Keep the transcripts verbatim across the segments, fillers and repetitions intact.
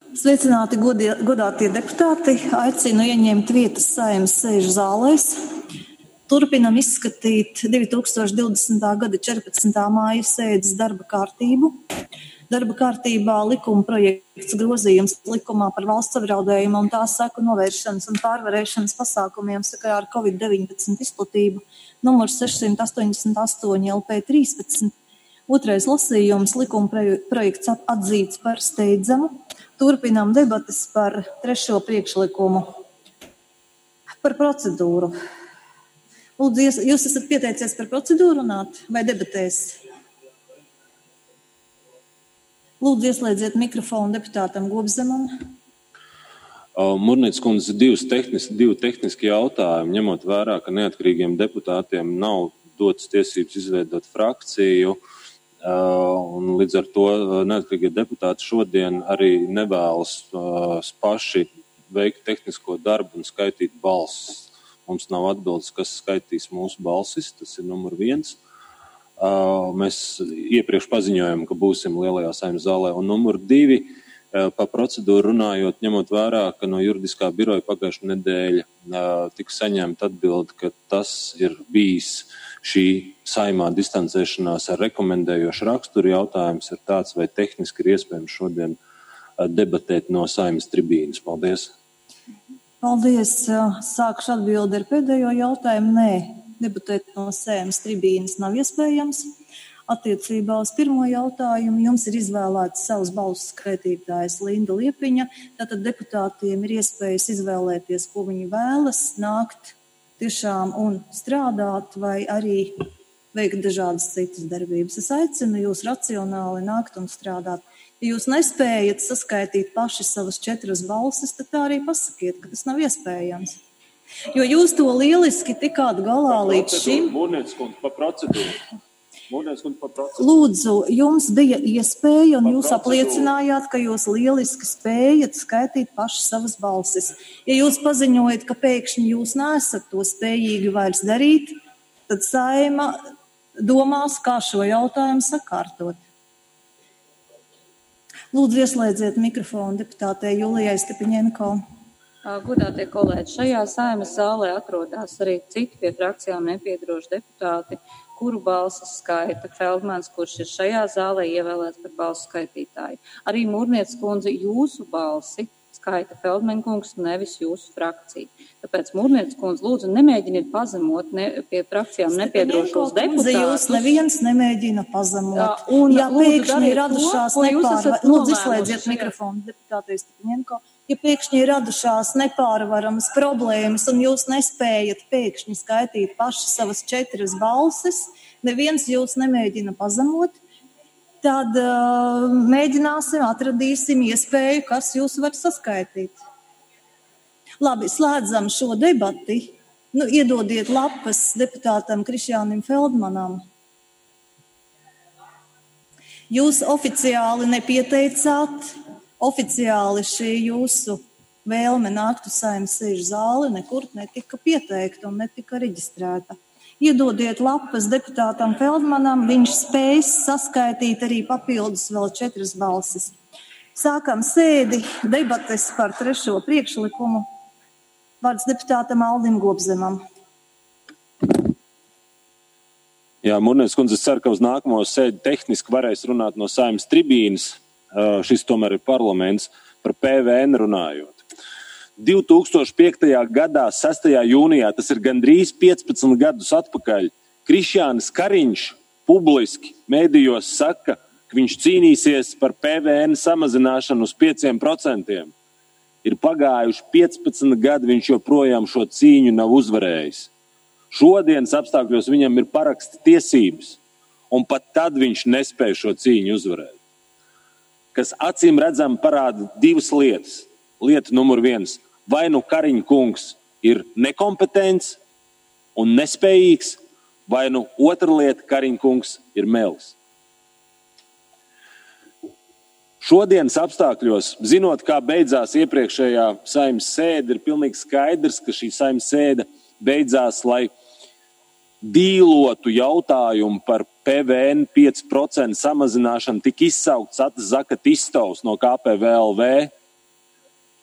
Sveicināti godie, godātie deputāti, aicinu ieņemt vietas Saeimas sēžu zālēs. Turpinam izskatīt divi tūkstoši divdesmitā gada četrpadsmitā māja sēdes darba kārtību. Darba kārtībā likuma projekts grozījums likumā par valsts apdraudējumu un tā seku novēršanas un pārvarēšanas pasākumiem sakarā ar covid deviņpadsmit izplatību numurs sešsimt astoņdesmit astoņi L P trīspadsmit. Otrais lasījums, likuma projekts atzīts par steidzamu. Turpinām debatas par trešo priekšlikumu. Par procedūru. Lūdzu, jūs esat pieteicies par procedūru runāt vai debatēs? Lūdzu, ieslēdziet mikrofonu deputātam Gobzemam. Murnietes kundze, divas tehniski, divi tehniski jautājumi, ņemot vērā, ka neatkarīgiem deputātiem nav dotas tiesības izveidot frakciju, un līdz ar to neatkarīgie deputāti šodien arī nevēlas paši veikt tehnisko darbu un skaitīt balsis. Mums nav atbildes, kas skaitīs mūsu balsis, tas ir numur viens. Mēs iepriekš paziņojam, ka būsim lielajā Saeimas zālē. Un numur divi, pa procedūru runājot, ņemot vērā, ka no juridiskā biroja pagājušā nedēļa tika saņemta atbilde, ka tas ir bijis šī Saeimā distancēšanās ar rekomendējošu raksturu. Jautājums ir tāds, vai tehniski ir iespējams šodien debatēt no Saeimas tribīnes. Paldies. Paldies. Sākšu atbildi ar pēdējo jautājumu. Nē, debatēt no Saeimas tribīnes nav iespējams. Attiecībā uz pirmo jautājumu jums ir izvēlēts savs balsu skaitītājs Linda Liepiņa. Tātad deputātiem ir iespējas izvēlēties, ko viņi vēlas, nākt tiešām un strādāt vai arī veikt dažādas citas darbības. Es aicinu jūs racionāli nākt un strādāt. Ja jūs nespējat saskaitīt paši savas četras balsis, tad tā arī pasakiet, ka tas nav iespējams. Jo jūs to lieliski tikāt galā līdz šim. Murnietes kundze, pa procedūru. Murnietes kundze, pa procedūru. Lūdzu, jums bija iespēja un jūs apliecinājāt, ka jūs lieliski spējat skaitīt paši savas balsis. Ja jūs paziņojat, ka pēkšņi jūs neesat to spējīgi vairs darīt, tad Saeima domās, kā šo jautājumu sakārtot. Lūdzu, ieslēdziet mikrofonu deputātei Julijai Stepiņenko. Godātie kolēģi, šajā Saeimas zālē atrodas arī citi pie frakcijām nepiedaroši deputāti, kuru balsis skaita Feldmans, kurš ir šajā zālē ievēlēts par balsu skaitītāju. Arī Murnietes kundze, jūsu balsi skaita Feldman kungs, nevis jūsu frakcija. Tāpēc Murnietes kundze, lūdzu, nemēģiniet pazemot ne, pie frakcijām nepiedarošos deputātus. Jūs neviens nemēģina pazemot. Jā, un ja pēkšņi radušās nepārvar... Lūdzu, izslēdziet mikrofonu deputātei Stepiņenko. Ja pēkšņi ir radušās nepārvaramas problēmas un jūs nespējat pēkšņi skaitīt paši savas četras balsis, neviens jūs nemēģina pazemot, tad uh, mēģināsim, atradīsim iespēju, kas jūs var saskaitīt. Labi, slēdzam šo debati. Nu, iedodiet lapas deputātam Krišjānim Feldmanam. Jūs oficiāli nepieteicāt. Oficiāli šī jūsu vēlme nākt uz Saeimas sēžu zāli nekur netika pieteikta un netika reģistrēta. Iedodiet lapas deputātam Feldmanam, viņš spējas saskaitīt arī papildus vēl četras balsis. Sākam sēdi, debates par trešo priekšlikumu. Vārds deputātam Aldim Gobzemam. Jā, Murnietes kundze, es ceru, ka uz nākamo sēdi tehniski varēs runāt no Saeimas tribīnes. Uh, šis tomēr ir parlaments, par P V N runājot. divi tūkstoši piektajā gadā, sestajā jūnijā, tas ir gandrīz piecpadsmit gadus atpakaļ, Krišjānis Kariņš publiski mēdījos saka, ka viņš cīnīsies par P V N samazināšanu uz pieciem procentiem. Ir pagājuši piecpadsmit gadi, viņš joprojām šo cīņu nav uzvarējis. Šodienas apstākļos viņam ir paraksta tiesības, un pat tad viņš nespēja šo cīņu uzvarēt. Kas acīm redzam parāda divas lietas. Lieta numur viens. Vai nu Kariņa kungs ir nekompetents un nespējīgs, vai nu otra lieta, Kariņa kungs ir melis. Šodienas apstākļos, zinot, kā beidzās iepriekšējā Saeimas sēde, ir pilnīgi skaidrs, ka šī Saeimas sēde beidzās, lai dīlotu jautājumu par P V N pieci procenti samazināšanu, tika izsaukts Zakatistovs no K P V L V,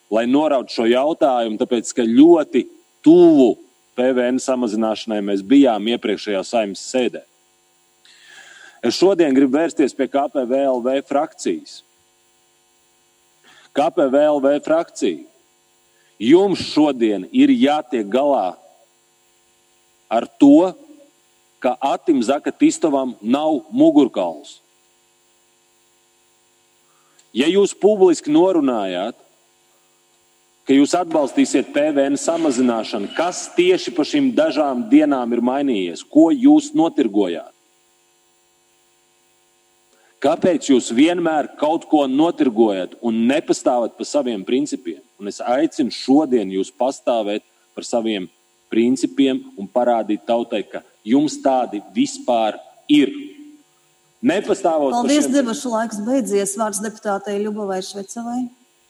lai norautu šo jautājumu, tāpēc, ka ļoti tuvu P V N samazināšanai mēs bijām iepriekšējā Saeimas sēdē. Es šodien gribu vērsties pie K P V L V frakcijas. K P V L V frakcija, jums šodien ir jātiek galā ar to, ka Atim Zakatistovam nav mugurkauls. Ja jūs publiski norunājāt, ka jūs atbalstīsiet P V N samazināšanu, kas tieši pa šīm dažām dienām ir mainījies? Ko jūs notirgojāt? Kāpēc jūs vienmēr kaut ko notirgojat un nepastāvat par saviem principiem? Un es aicinu šodien jūs pastāvēt par saviem principiem un parādīt tautai, ka jums tādi vispār ir. Nepastāvot par Paldies, šiem... debašu laiks beidzies. Vārds deputātei Ļubovai Švecovai.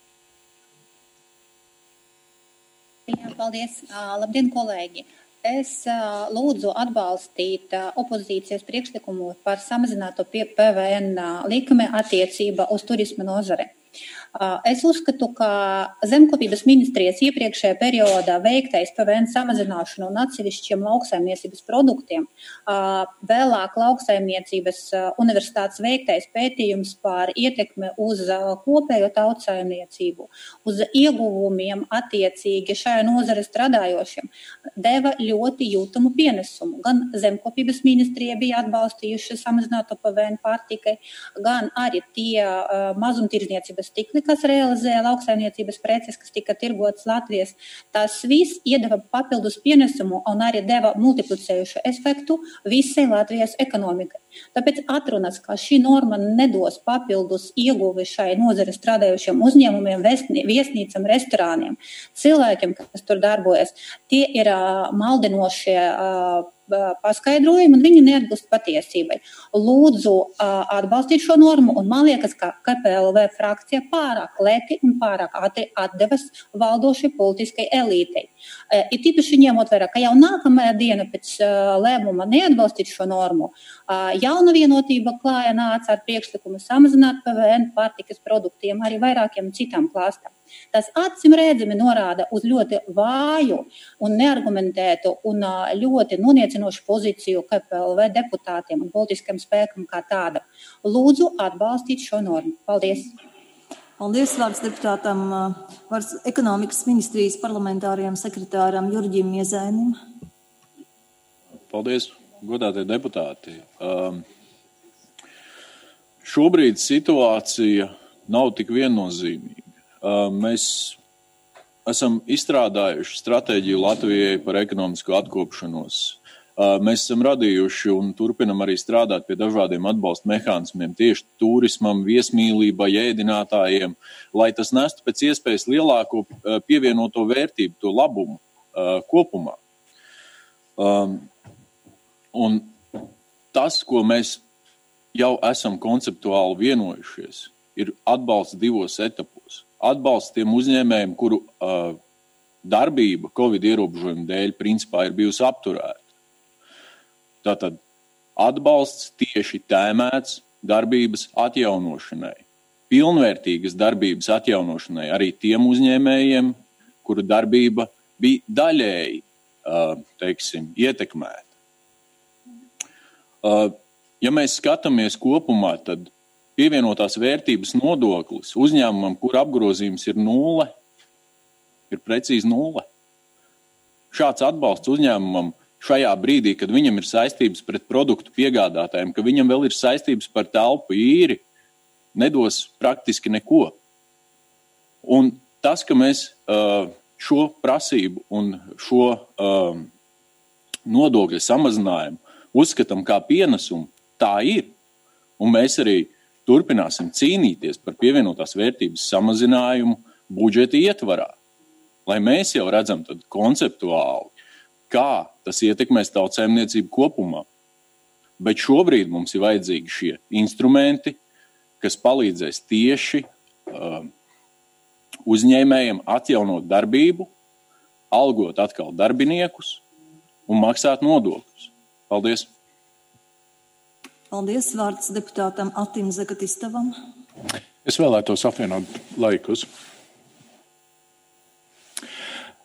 Jā, paldies. Labdien, kolēģi! Es lūdzu atbalstīt opozīcijas priekšlikumu par samazināto P V N likumi attiecībā uz turisma nozare. Es uzskatu, ka Zemkopības ministrijas iepriekšējā periodā veiktais P V N samazināšana un atsevišķiem lauksaimniecības produktiem, vēlāk lauksaimniecības universitātes veiktais pētījums par ietekmi uz kopējo tautsaimniecību, uz ieguvumiem attiecīgi šajā nozare strādājošiem, deva ļoti jūtamu pienesumu. Gan Zemkopības ministrija bija atbalstījuši samazināto P V N pārtikai, gan arī tie mazumtirdzniecības tīkli, kas realizēja lauksaimniecības preces, kas tika tirgotas Latvijas. Tas viss iedeva papildus pienesumu un arī deva multiplicējušu efektu visai Latvijas ekonomikai. Tāpēc atrunas, ka šī norma nedos papildus ieguvi šai nozare strādājušiem uzņēmumiem, viesnīcam, restorāniem, cilvēkiem, kas tur darbojas, tie ir uh, maldinošie uh, paskaidrojumi un viņi neatbilst patiesībai. Lūdzu uh, atbalstīt šo normu un man liekas, ka K P L V frakcija pārāk lēti un pārāk ātri atdevas valdošai politiskai elītei. Uh, ir tīpaši ņemot vērā, ka jau nākamajā diena pēc uh, lēmuma neatbalstīt šo normu, uh, jauna vienotība klāja nāca ar priekšlikumu samazināt P V N pārtikas produktiem arī vairākiem citām klāstām. Tas acim redzami norāda uz ļoti vāju un neargumentētu un ļoti noniecinošu pozīciju K P L V deputātiem un politiskam spēkam kā tāda. Lūdzu atbalstīt šo normu. Paldies! Paldies, vārds deputātam, vārds ekonomikas ministrijas parlamentārajam sekretāram Jurģim Miezainim. Paldies, godātie deputāti. Um, šobrīd situācija nav tik viennozīmīga. Mēs esam izstrādājuši stratēģiju Latvijai par ekonomisko atkopšanos. Mēs esam radījuši un turpinam arī strādāt pie dažādiem atbalsta mehānismiem tieši turismam, viesmīlībai, ēdinātājiem, lai tas nestu pēc iespējas lielāko pievienoto vērtību, to labumu kopumā. Un tas, ko mēs jau esam konceptuāli vienojušies, ir atbalsts divos etapos. Atbalsts tiem uzņēmējiem, kuru uh, darbība Covid ierobežojumu dēļ principā ir bijusi apturēta. Tātad atbalsts tieši tēmēts darbības atjaunošanai, pilnvērtīgas darbības atjaunošanai arī tiem uzņēmējiem, kuru darbība bija daļēji, uh, teiksim, ietekmēta. Uh, ja mēs skatāmies kopumā, tad pievienotās vērtības nodoklis uzņēmumam, kur apgrozījums ir nulle, ir precīzi nulle. Šāds atbalsts uzņēmumam šajā brīdī, kad viņam ir saistības pret produktu piegādātājiem, ka viņam vēl ir saistības par telpu īri, nedos praktiski neko. Un tas, ka mēs uh, šo prasību un šo uh, nodokļu samazinājumu uzskatām kā pienesumu, tā ir. Un mēs arī turpināsim cīnīties par pievienotās vērtības samazinājumu budžeta ietvarā, lai mēs jau redzam tad konceptuāli, kā tas ietekmēs tautsaimniecību kopumā. Bet šobrīd mums ir vajadzīgi šie instrumenti, kas palīdzēs tieši uh, uzņēmējiem atjaunot darbību, algot atkal darbiniekus un maksāt nodokļus. Paldies! Paldies, vārds deputātam Atim Zakatistovam. Es vēlētos apvienot laikus.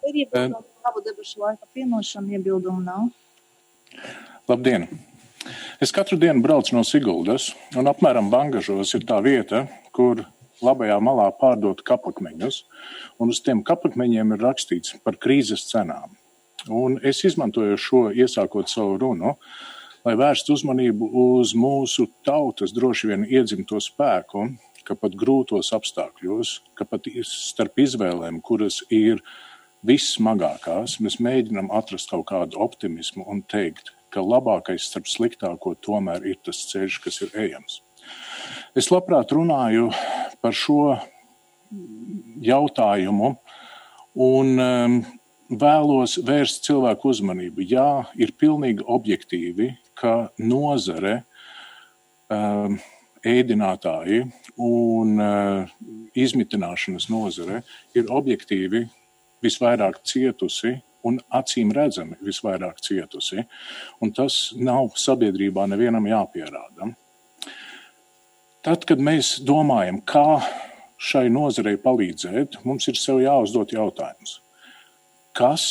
Ir iebildumi labu debašu laika pienošana, iebildumu nav. Labdien! Es katru dienu braucu no Siguldas, un apmēram Bangažos ir tā vieta, kur labajā malā pārdot kapakmeņus, un uz tiem kapakmeņiem ir rakstīts par krīzes cenām. Un es izmantoju šo, iesākot savu runu, lai vērstu uzmanību uz mūsu tautas droši vien iedzimto spēku, ka pat grūtos apstākļos, ka pat starp izvēlēm, kuras ir vissmagākās, mēs mēģinām atrast kaut kādu optimismu un teikt, ka labākais starp sliktāko tomēr ir tas ceļš, kas ir ejams. Es labprāt runāju par šo jautājumu un um, vēlos vērst cilvēku uzmanību. Jā, ir pilnīgi objektīvi, ka nozare, um, ēdinātāji un uh, izmitināšanas nozare ir objektīvi visvairāk cietusi un acīm redzami visvairāk cietusi, un tas nav sabiedrībā nevienam jāpierāda. Tad, kad mēs domājam, kā šai nozarei palīdzēt, mums ir sev jāuzdot jautājums. Kas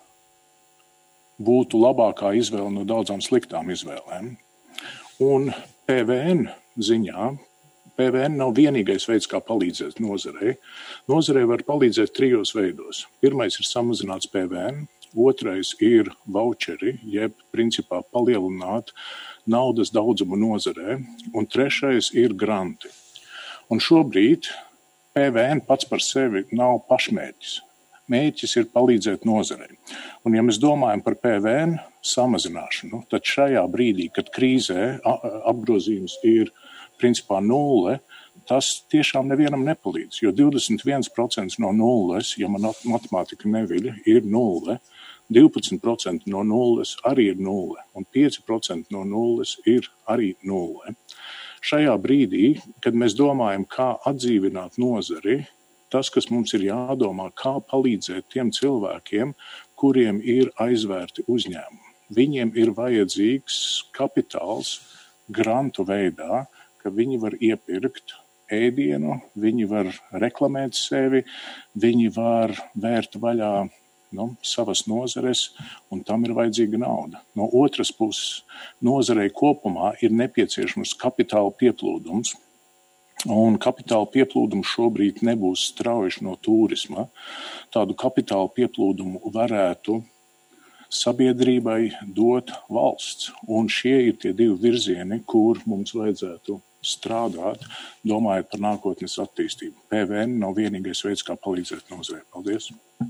būtu labākā izvēle no daudzām sliktām izvēlēm? Un P V N ziņā, P V N nav vienīgais veids, kā palīdzēt nozarei. Nozarei var palīdzēt trijos veidos. Pirmais ir samazināts P V N, otrais ir voucheri, jeb principā palielināt naudas daudzumu nozarē, un trešais ir granti. Un šobrīd P V N pats par sevi nav pašmērķis. Mērķis ir palīdzēt nozarei. Un ja mēs domājam par P V N samazināšanu, tad šajā brīdī, kad krīzē apgrozījums ir principā nulle, tas tiešām nevienam nepalīdz, jo divdesmit viens procents no nulles, ja man matemātika neviļ, ir nulle, divpadsmit procenti no nulles arī ir nulle, un pieci procenti no nulles ir arī nulle. Šajā brīdī, kad mēs domājam, kā atdzīvināt nozari, tas, kas mums ir jādomā, kā palīdzēt tiem cilvēkiem, kuriem ir aizvērti uzņēmumi. Viņiem ir vajadzīgs kapitāls grantu veidā, ka viņi var iepirkt ēdienu, viņi var reklamēt sevi, viņi var vērt vaļā nu, savas nozares, un tam ir vajadzīga nauda. No otras puses, nozarei kopumā ir nepieciešams kapitāla pieplūdums, un kapitāla pieplūdums šobrīd nebūs strauji no turisma. Tādu kapitāla pieplūdumu varētu sabiedrībai dot valsts, un šie ir tie divi virzieni, kur mums vajadzētu strādāt, domājot par nākotnes attīstību. P V N nav vienīgais veids, kā palīdzēt nozarei. Paldies!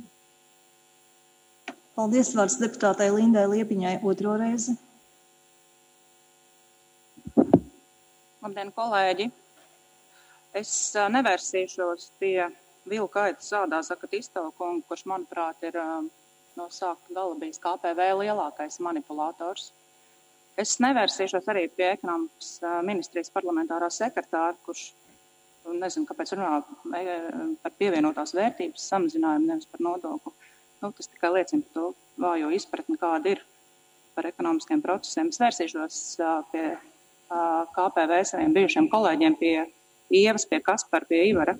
Paldies, vārds deputātei Lindai Liepiņai otro reizi. Labdien, kolēģi! Es nevērsīšos pie vilka aitas sādā, saka Tistova kungu, kurš, manuprāt, ir no sākta gala bijis K P V lielākais manipulators. Es nevērsīšos arī pie ekonomikas ministrijas parlamentārā sekretāra, kurš, nezinu, kāpēc runā par pievienotās vērtības samazinājumu, nevis par nodokli. Nu, tas tikai liecina par to vājo izpratni, kāda ir par ekonomiskiem procesiem. Es vērsīšos pie K P V saviem bijušiem kolēģiem, pie Ievas, pie Kaspara, pie Ivara.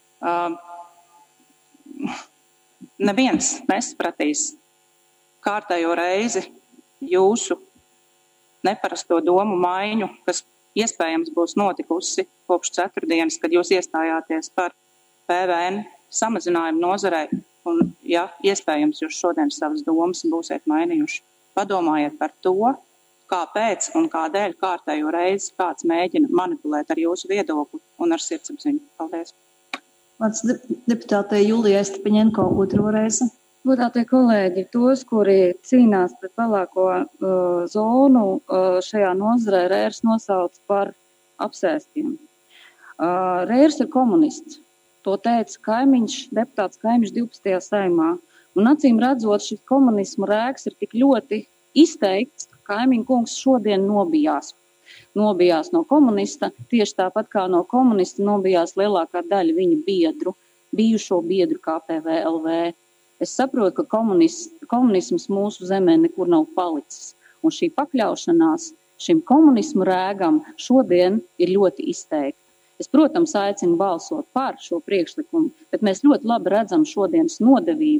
Neviens nesapratīs kārtējo reizi jūsu neparasto domu maiņu, kas iespējams būs notikusi kopš ceturtdienas, kad jūs iestājāties par P V N samazinājumu nozarei, un, ja iespējams jūs šodien savas domas būsiet mainījuši. Padomājiet par to, kāpēc un kādēļ kārtējo reizi kāds mēģina manipulēt ar jūsu viedokli un ar sirdsapziņu. Paldies. Vārds deputātei Julijai Stepaņenko otro reizi. Godātie kolēģi, tos, kuri cīnās pret pelēko uh, zonu, uh, šajā nozarē Rērs nosauc par apsēstiem. Uh, Rērs ir komunists. To teica kaimiņš, deputāts kaimiņš divpadsmitajā saimā. Un acīm redzot, šis komunismu rēks ir tik ļoti izteikts, ka kaimiņu kungs šodien nobijās. Nobijās no komunista, tieši tāpat kā no komunista nobijās lielākā daļa viņa biedru, bijušo biedru K P V L V. Es saprotu, ka komunis, komunisms mūsu zemē nekur nav palicis. Un šī pakļaušanās šim komunismu rēgam šodien ir ļoti izteikta. Es, protams, aicinu balsot par šo priekšlikumu, bet mēs ļoti labi redzam šodienas nodevību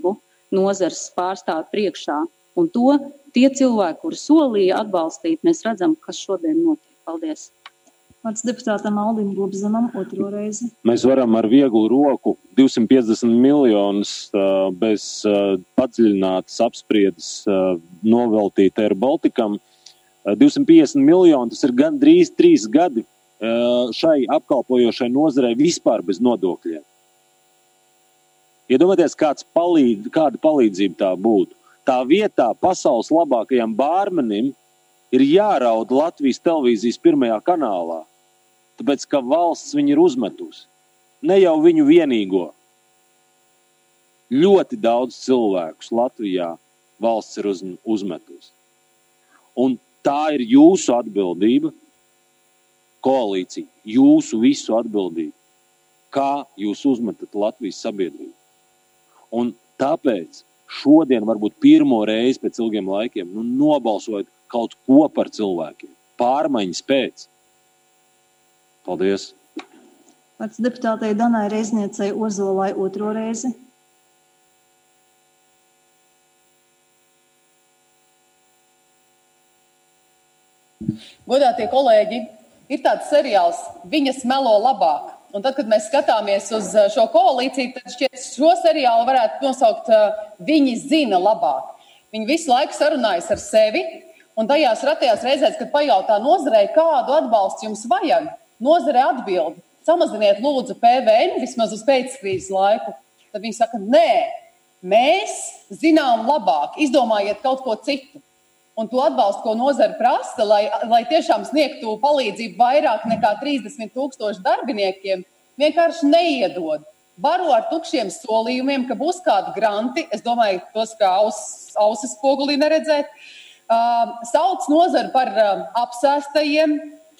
nozars pārstāvi priekšā. Un to tie cilvēki, kuri solīja atbalstīt, mēs redzam, kas šodien notiek. Paldies. Vārds deputātam Aldim Gobzemam otro reizi. Mēs varam ar vieglu roku divsimt piecdesmit miljonus uh, bez uh, padziļinātas apspriedes uh, noveltīt Air Balticam. Uh, divsimt piecdesmit miljoni, tas ir gandrīz trīs gadi uh, šai apkalpojošai nozarei vispār bez nodokļiem. Iedomājieties, kāds palīdz, kāda palīdzība tā būtu. Tā vietā pasaules labākajam bārmenim ir jāraud Latvijas televīzijas pirmajā kanālā, tāpēc, ka valsts viņu ir uzmetusi. Ne jau viņu vienīgo. Ļoti daudz cilvēkus Latvijā valsts ir uz, uzmetusi. Un tā ir jūsu atbildība, koalīcija, jūsu visu atbildība, kā jūs uzmetat Latvijas sabiedrību. Un tāpēc šodien, varbūt pirmo reizi pēc ilgiem laikiem, nu, nobalsojot kaut ko par cilvēkiem. Pārmaiņas pēc. Paldies. Vārds deputātei Danai Reizniecei Ozolai otro reizi. Godātie kolēģi, ir tāds seriāls Viņas melo labāk. Un tad, kad mēs skatāmies uz šo koalīciju, tad šķiet šo seriālu varētu nosaukt Viņi zina labāk. Viņi visu laiku sarunājas ar sevi, un tajās ratajās reizēs, kad pajautā nozarei, kādu atbalstu jums vajag, nozare atbild, samaziniet lūdzu P V N vismaz uz pēckrīzes laiku. Tad viņi saka, nē, mēs zinām labāk, izdomājiet kaut ko citu. Un to atbalstu, ko nozare prasa, lai, lai tiešām sniegtu palīdzību vairāk nekā trīsdesmit tūkstoši darbiniekiem, vienkārši neiedod. Baro ar tukšiem solījumiem, ka būs kādi granti, es domāju, tos kā aus, ausis spogulī neredzēt, uh, sauc nozari par uh, apsēstajiem,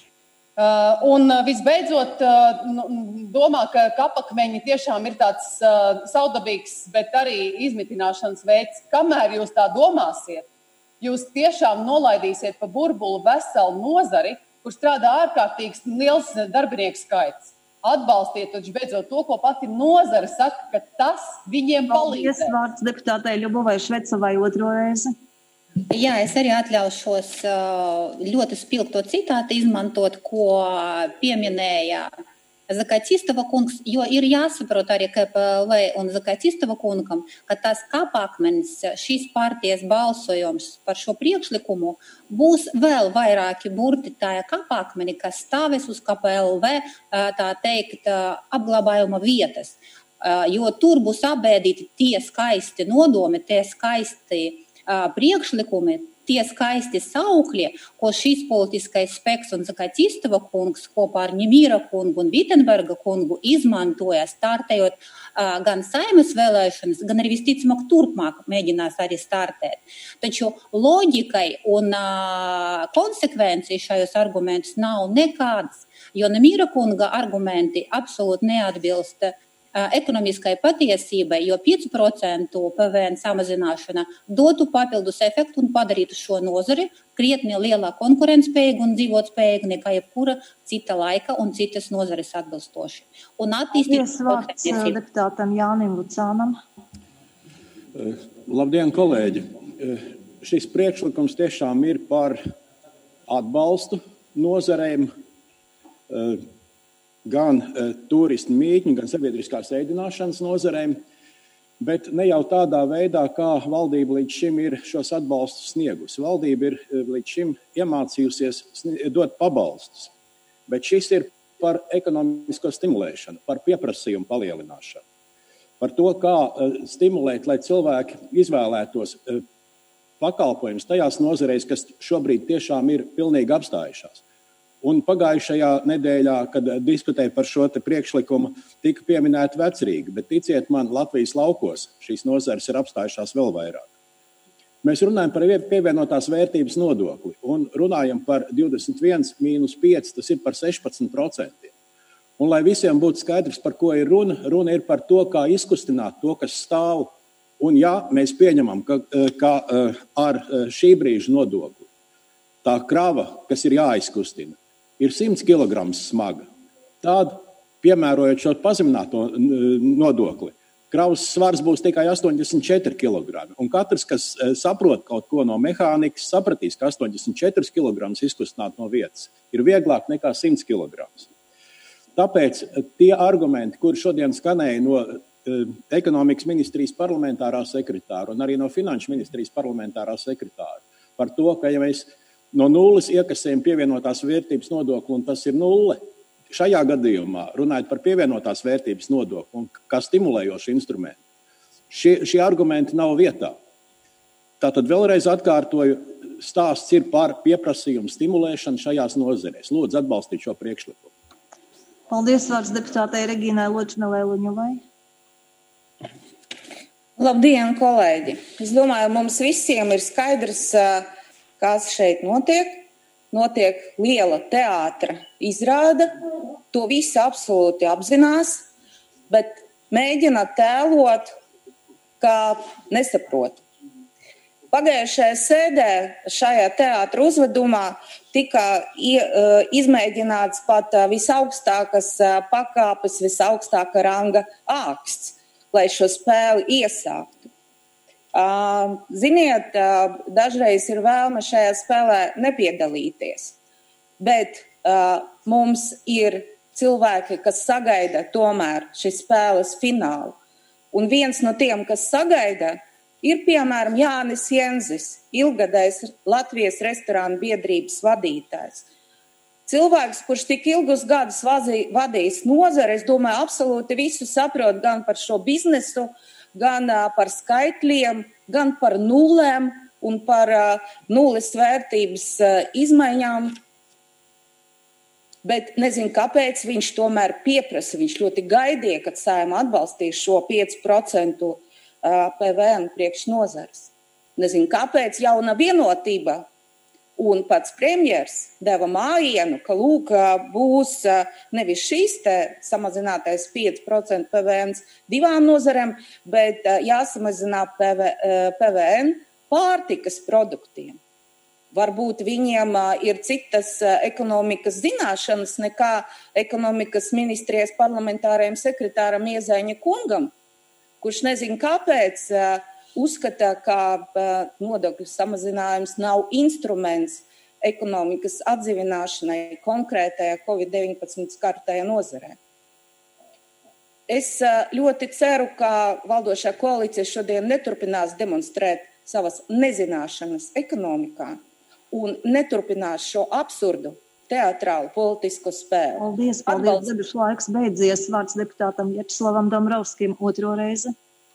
uh, un uh, visbeidzot uh, domā, ka kapakmeņi tiešām ir tāds uh, saudabīgs, bet arī izmitināšanas veids. Kamēr jūs tā domāsiet, jūs tiešām nolaidīsiet pa burbulu veselu nozari, kur strādā ārkārtīgs liels darbinieku skaits. Atbalstiet taču beidzot to, ko pati nozara saka, ka tas viņiem palīdzēs. Paldies, vārds deputātei Ļubovai Švecovai otro reizi. Jā, es arī atļaušos ļoti spilgto citātu izmantot, ko pieminēja Zakatistova kungs, jo ir jāsaprot arī K P L V un Zakatistova kungam, ka tas kāpākmenis šīs partijas balsojums par šo priekšlikumu būs vēl vairāki burti tajā kāpākmeni, kas stāvēs uz K P L V, tā teikt, apglabājuma vietas. Jo tur būs apbēdīti tie skaisti nodomi, tie skaisti priekšlikumi, tie skaisti saukļi, ko šīs politiskais spēks un Zakatistova kungs kopā ar Ņemīra kungu un Vitenberga kungu izmantoja, startējot uh, gan Saeimas vēlēšanas, gan arī visticamāk turpmāk mēģinās arī startēt. Taču loģikai un uh, konsekvencija šajos argumentus nav nekādas, jo Ņemīra kunga argumenti absolūti neatbilst ekonomiskai patiesībai, jo pieci procenti P V N samazināšana dotu papildus efektu un padarītu šo nozari krietni lielāk konkurentspējīgu un dzīvotspējīgu nekā jebkura cita laika un citas nozares atbilstoši. Un attīstīt vārds deputātam Jānim Lucānam. Labdien, kolēģi! Šis priekšlikums tiešām ir par atbalstu nozarēm, gan uh, turistu mītņu, gan sabiedriskās ēdināšanas nozarēm, bet ne jau tādā veidā, kā valdība līdz šim ir šos atbalstus sniegusi. Valdība ir uh, līdz šim iemācījusies dot pabalstus, bet šis ir par ekonomisko stimulēšanu, par pieprasījumu palielināšanu, par to, kā uh, stimulēt, lai cilvēki izvēlētos uh, pakalpojumus tajās nozarēs, kas šobrīd tiešām ir pilnīgi apstājušās. Un pagājušajā nedēļā, kad diskutēja par šo te priekšlikumu, tika pieminēta Vecrīga, bet ticiet man, Latvijas laukos šīs nozares ir apstājušās vēl vairāk. Mēs runājam par pievienotās vērtības nodokli un runājam par divdesmit viens mīnus pieci, tas ir par sešpadsmit procenti. Un lai visiem būtu skaidrs, par ko ir runa, runa ir par to, kā izkustināt to, kas stāv. Un ja mēs pieņemam, ka, ka ar šī brīža nodokli tā krava, kas ir jāizkustina, ir simts kilogramus smaga. Tad, piemērojot šo pazemināto nodokli, kravas svars būs tikai astoņdesmit četri kilogrami. Un katrs, kas saprot kaut ko no mehānikas, sapratīs, ka astoņdesmit četri kilogrami izkustināt no vietas ir vieglāk nekā simts kilogrami. Tāpēc tie argumenti, kur šodien skanēja no ekonomikas ministrijas parlamentārā sekretāra un arī no finanšu ministrijas parlamentārā sekretāra par to, ka ja mēs no nulles iekasējam pievienotās vērtības nodokli un tas ir nulle, šajā gadījumā, runājot par pievienotās vērtības nodokli un kā stimulējošu instrumentu, šie, šie argumenti nav vietā. Tātad vēlreiz atkārtoju, stāsts ir par pieprasījumu stimulēšanu šajās nozerēs. Lūdzu atbalstīt šo priekšlikumu. Paldies, vārds deputātei Regīnai Ločmelē-Luņavai. Labdien, kolēģi! Es domāju, mums visiem ir skaidrs, kas šeit notiek. Notiek liela teātra izrāde, to visi absolūti apzinās, bet mēģina tēlot, kā nesaprot. Pagājušajā sēdē šajā teātra uzvedumā tika izmēģināts pat visaugstākas pakāpes, visaugstāka ranga āksts, lai šo spēli iesāktu. Ziniet, dažreiz ir vēlme šajā spēlē nepiedalīties, bet mums ir cilvēki, kas sagaida tomēr šīs spēles finālu. Un viens no tiem, kas sagaida, ir piemēram Jānis Jenzis, ilgadējs Latvijas restorānu biedrības vadītājs. Cilvēks, kurš tik ilgus gadus vadījis nozari, es domāju, absolūti visu saprot gan par šo biznesu, gan par skaitļiem, gan par nulēm un par nulles vērtības izmaiņām. Bet nezinu, kāpēc viņš tomēr pieprasa. Viņš ļoti gaidīja, kad Saeima atbalstīs šo pieci procenti P V N priekš nozares. Nezinu, kāpēc jauna vienotība un pats premjers deva mājienu, ka lūk, būs nevis šīs te samazinātais pieci procenti P V N divām nozarēm, bet jāsamazinā P V N pārtikas produktiem. Varbūt viņiem ir citas ekonomikas zināšanas nekā ekonomikas ministrijas parlamentārajam sekretāram Iezaiņa kungam, kurš nezin kāpēc uzskata, ka nodokļu samazinājums nav instruments ekonomikas atdzīvināšanai konkrētajā covid deviņpadsmit skartajā nozarē. Es ļoti ceru, ka valdošā koalīcija šodien neturpinās demonstrēt savas nezināšanas ekonomikā un neturpinās šo absurdu teatrālu politisko spēli. Paldies, paldies. Debašu laiks beidzies. Vārds deputātam Vjačeslavam Dombrovskim otro reizi.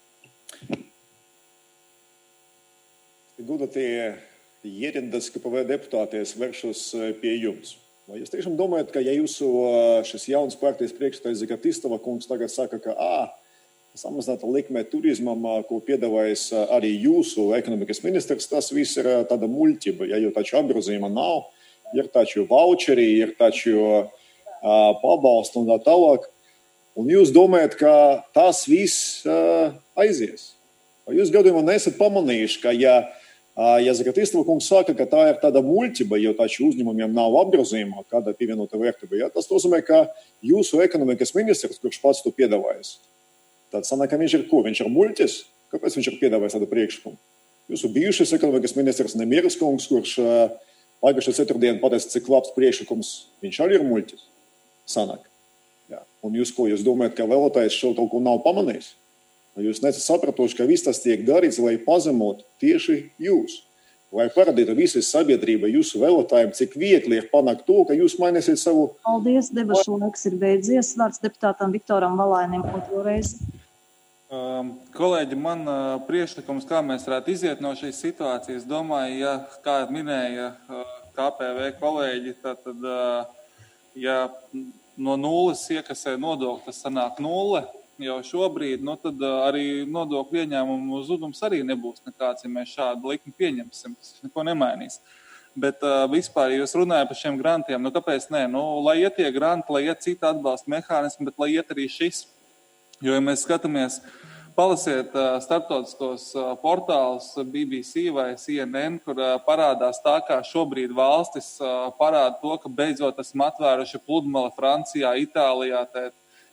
Godātie ierendas K P V deputāti, es vēršos pie jums. Vai jūs tiešām domājat, ka ja jūsu šis jauns partijas priekšsēdētājs Zagatīstova kungs tagad saka, ka ā, samazināta likme turismam, ko piedāvājas arī jūsu ekonomikas ministrs, tas viss ir tāda muļķība, ja jau taču apgrozījuma nav, ir taču voucheri, ir taču uh, pabalsti un tā tālāk. Un jūs domājat, ka tas viss uh, aizies. Vai jūs gadījumā nesat pamanījuši, ka ja Ja Zagatīstova kungs saka, ka tā ir tāda muļķība, jo taču uzņēmumiem nav apgrozījuma, kāda pievienota vērtība, ja? Tas nozīmē, ka jūsu ekonomikas ministrs, kurš pats to piedāvājas, tad sanāk, ka viņš ir ko? Viņš ir muļķis? Kāpēc viņš ir piedāvājis tādu priekšlikumu? Jūsu bijušais ekonomikas ministrs Nemieras kungs, kurš pagājušo ceturtdienu pateica, cik labs priekšlikums, viņš arī ir muļķis. Sanāk. Ja. Un jūs ko? Jūs domājat, ka vēlētājs šo kaut ko nav pamanījis? Jūs nesat sapratuši, ka viss tas tiek darīts, lai pazemot tieši jūs. Lai parādītu visai sabiedrībai, jūsu vēlētājiem, cik viegli ir panākt to, ka jūs mainīsiet savu... Paldies, debašu laiks ir beidzies. Vārds deputātam Viktoram Valainim otro reizi. Um, kolēģi, man uh, priekšlikums, kā mēs varētu iziet no šīs situācijas, domāju, ja, kā minēja uh, K P V kolēģi, tad, uh, ja no nulles iekasē nodokļu, tas sanāk nulle. Jau šobrīd, nu tad arī nodokļu ieņēmumu zudums arī nebūs nekāds, ja mēs šādu likmi pieņemsim, tas neko nemainīs. Bet uh, vispār, ja jūs runājat par šiem grantiem, nu kāpēc nē? Nu, lai iet tie granti, lai iet cita atbalsta mehānismi, bet lai iet arī šis. Jo, ja mēs skatāmies, palasiet uh, starptautiskos uh, portālus B B C vai C N N, kur uh, parādās tā, kā šobrīd valstis uh, parāda to, ka beidzot esam atvēruši pludmali Francijā, Itālijā, tēt,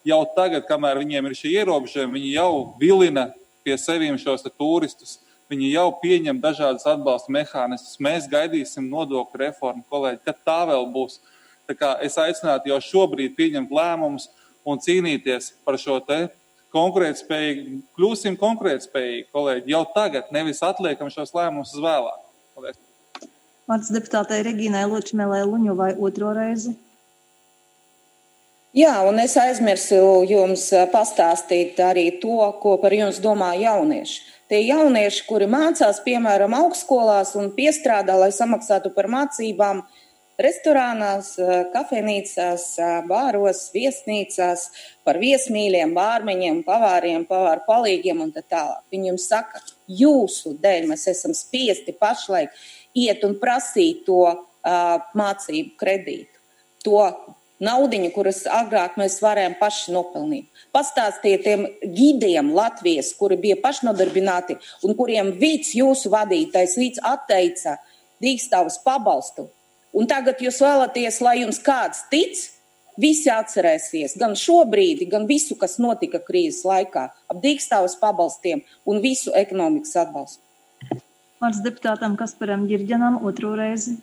jau tagad, kamēr viņiem ir šie ierobežojumi, viņi jau vilina pie sevīm šos turistus. Viņi jau pieņem dažādas atbalsta mehānismus. Mēs gaidīsim nodokļu reformu, kolēģi, kad tā vēl būs. Tā kā es aicinātu jau šobrīd pieņemt lēmumus un cīnīties par šo te konkurētspējīgi. Kļūsim konkurētspējīgi, kolēģi, jau tagad, nevis atliekam šos lēmumus uz vēlāk. Paldies. Vārds deputātei Regīnai Ločmelē Luņuvai otro reizi. Jā, un es aizmirsu jums pastāstīt arī to, ko par jums domā jaunieši. Tie jaunieši, kuri mācās, piemēram, augstskolās un piestrādā, lai samaksātu par mācībām, restorānās, kafejnīcās, bāros, viesnīcās, par viesmīļiem, bārmeņiem, pavāriem, pavāru palīgiem un tā tālāk. Viņi jums saka, jūsu dēļ mēs esam spiesti pašlaik iet un prasīt to uh, mācību kredītu, to naudiņu, kuras agrāk mēs varējām paši nopelnīt. Pastāstiet tiem gidiem Latvijas, kuri bija pašnodarbināti un kuriem Vīts, jūsu vadītais, Vīts atteica dīkstāvus pabalstu. Un tagad jūs vēlaties, lai jums kāds tic, visi atcerēsies, gan šobrīd, gan visu, kas notika krīzes laikā, ap dīkstāvus pabalstiem un visu ekonomikas atbalstu. Vārds deputātam Kasparam Ģirģenam otro reizi.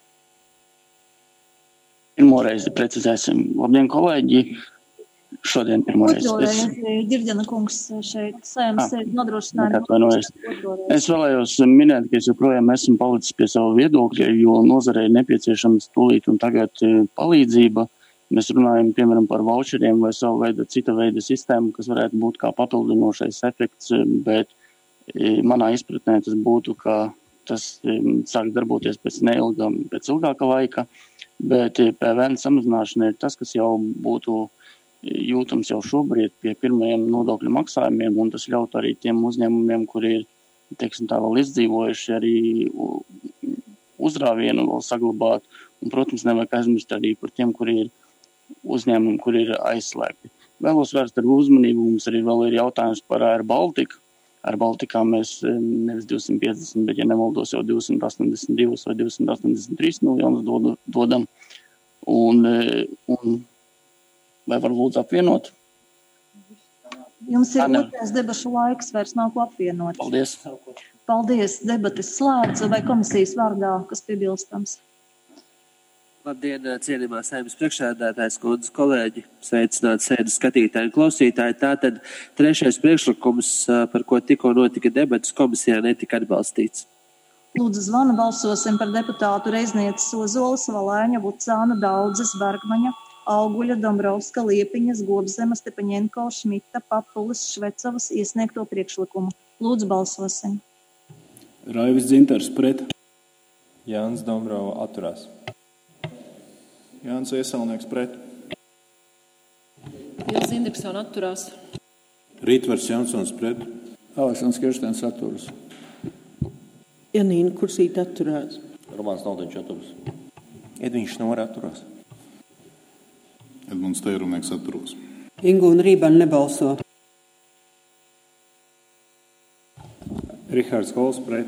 Pirmo reizi precizēsim. Labdien, kolēģi! Šodien pirmo reizi. Otro reizi Ģirģena kungs šeit Saeimas sēdes nodrošinājumu. Es vēlējos minēt, ka es joprojām esmu palicis pie savu viedokļa, jo nozarei nepieciešams tūlīt un tagad palīdzība. Mēs runājam, piemēram, par voucheriem vai savu veidu cita veida sistēmu, kas varētu būt kā papildinošais efekts, bet manā izpratnē tas būtu, ka tas sāk darboties pēc neilga, pēc ilgāka laika, bet P V N samazināšana ir tas, kas jau būtu jūtams jau šobrīd pie pirmajiem nodokļu maksājumiem, un tas ļaut arī tiem uzņēmumiem, kuri ir, teiksim tā, vēl izdzīvojuši, arī uzrāvienu vēl saglabāt, un, protams, nevajag aizmirst arī par tiem, kuri ir uzņēmumi, kuri ir aizslēgti. Vēlos vērst ar uzmanību, mums arī vēl ir jautājums par Air Baltica. Ar Baltikā mēs nevis divsimt piecdesmit, bet, ja nemaldos, jau divsimt astoņdesmit divus vai divsimt astoņdesmit trīs miljonus dodam. Un, un vai var lūdzu apvienot? Jums ir otrais debašu laiks, vairs nav ko apvienot. Paldies. Paldies, debates slēdz, vai komisijas vārdā, kas piebilstams? Labdien, cienījumā Saeimas priekšsēdētājs, kundze, kolēģi, sveicināt sēdes skatītāji un klausītāji. Tātad trešais priekšlikums, par ko tikko notika debatas komisijā, netika atbalstīts. Lūdzu, zvanu balsosim par deputātu Reiznieces Ozolas, Valēņa, Vucāna, Daudzes, Bergmaņa, Auguļa, Dombrovska, Liepiņas, Gobzemes, Tepaņenko, Šmita, Papulis, Švecavas iesniegto priekšlikumu. Lūdzu, balsosim. Raivis Dzintars pret. Jānis Dombrova atturās. Jānis Iesalnieks pret. Ilze Indriksona atturās. Rītvars Jansons pret. Aleksandrs Kirštēns atturas. Janīna Kursīte atturās. Romāns Naudiņš atturas. Edviņš Šnora atturās. Edmunds Teirumnieks atturas. Ingūna Rībana nebalso. Rihards Hols pret.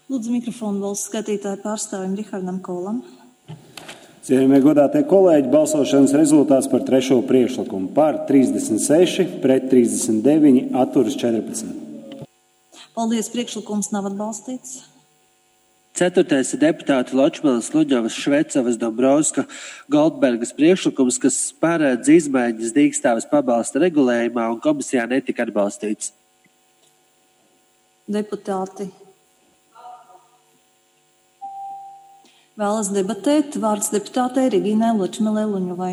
Lūdzu mikrofonu valsts skatītāju pārstāvim Rihardam Kolam. Cienījamie godātie kolēģi, balsošanas rezultāts par trešo priekšlikumu. Par trīsdesmit seši, pret trīsdesmit deviņi, atturas četrpadsmit. Paldies, priekšlikums nav atbalstīts. Ceturtais ir deputāti Ločmalas, Luģavas, Švecavas, Dombrovska, Goldbergas priekšlikums, kas paredz izmaiņas dīkstāves pabalsta regulējumā un komisijā netika atbalstīts. Deputāti vēlas debatēt. Vārds deputātei Reginai Ločmalai Luņavai.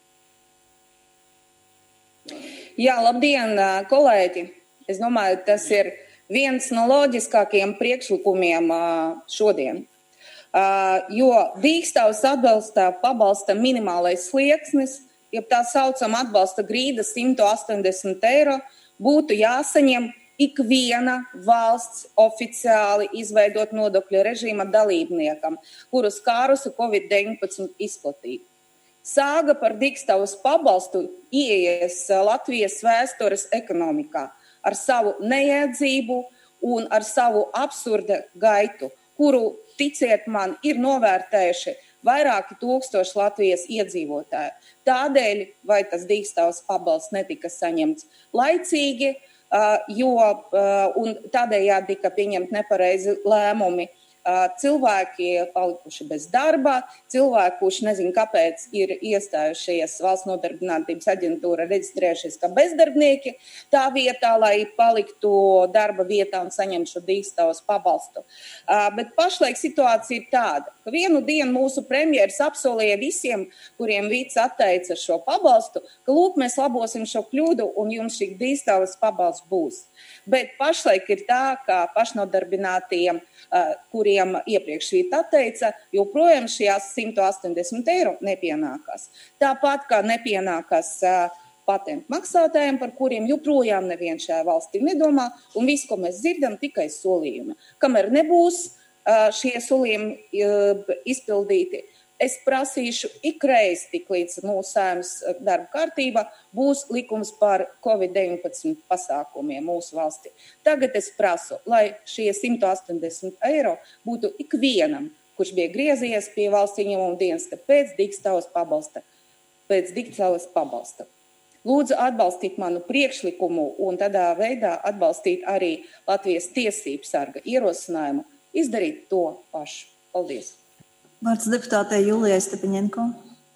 Jā, labdien, kolēģi! Es domāju, tas ir viens no loģiskākajiem priekšlikumiem šodien, jo dīkstāves atbalsta pabalsta minimālais slieksnis, ja tā saucam atbalsta grīda simt astoņdesmit eiro, būtu jāsaņem ikviena valsts oficiāli izveidot nodokļu režīma dalībniekam, kuru skārusi covid deviņpadsmit izplatība. Sāga par dīkstāves pabalstu ieies Latvijas vēstures ekonomikā ar savu nejēdzību un ar savu absurda gaitu, kuru, ticiet man, ir novērtējuši vairāki tūkstoši Latvijas iedzīvotāji. Tādēļ, vai tas dīkstāves pabalsts netika saņemts laicīgi, jo un tādējādi tika pieņemt nepareizi lēmumi. Cilvēki palikuši bez darba, cilvēki, kurš nezinu, kāpēc ir iestājušies valsts nodarbinātības aģentūra, reģistrējušies kā bezdarbnieki, tā vietā, lai paliktu darba vietā un saņemtu šo dīkstāves pabalstu. Bet pašlaik situācija ir tāda, ka vienu dienu mūsu premjeras apsolīja visiem, kuriem Vīts atteica šo pabalstu, ka lūk, mēs labosim šo kļūdu un jums šī dīkstāves pabalsts būs. Bet pašlaik ir tā, ka pašnodarbinātiem, kuriem iepriekš Vīta atteica, joprojām šajās simt astoņdesmit eiro nepienākās. Tāpat kā nepienākās patentu maksātājiem, par kuriem joprojām neviens šajā valstī nedomā, un viss, ko mēs dzirdam, tikai solījumi. Kamēr nebūs šie solījumi izpildīti, es prasīšu ikreiz, tik līdz mūsu Saeimas darba kārtība būs likums par covid deviņpadsmit pasākumiem mūsu valstī. Tagad es prasu, lai šie simt astoņdesmit eiro būtu ikvienam, kurš bija griezies pie valsts ieņēmuma dienesta pēc dīkstāves pabalsta. Pēc dīkstāves pabalsta. Lūdzu atbalstīt manu priekšlikumu un tādā veidā atbalstīt arī Latvijas tiesību sarga ierosinājumu izdarīt to pašu. Paldies! Vārds deputātei Julijai Stepaņenko.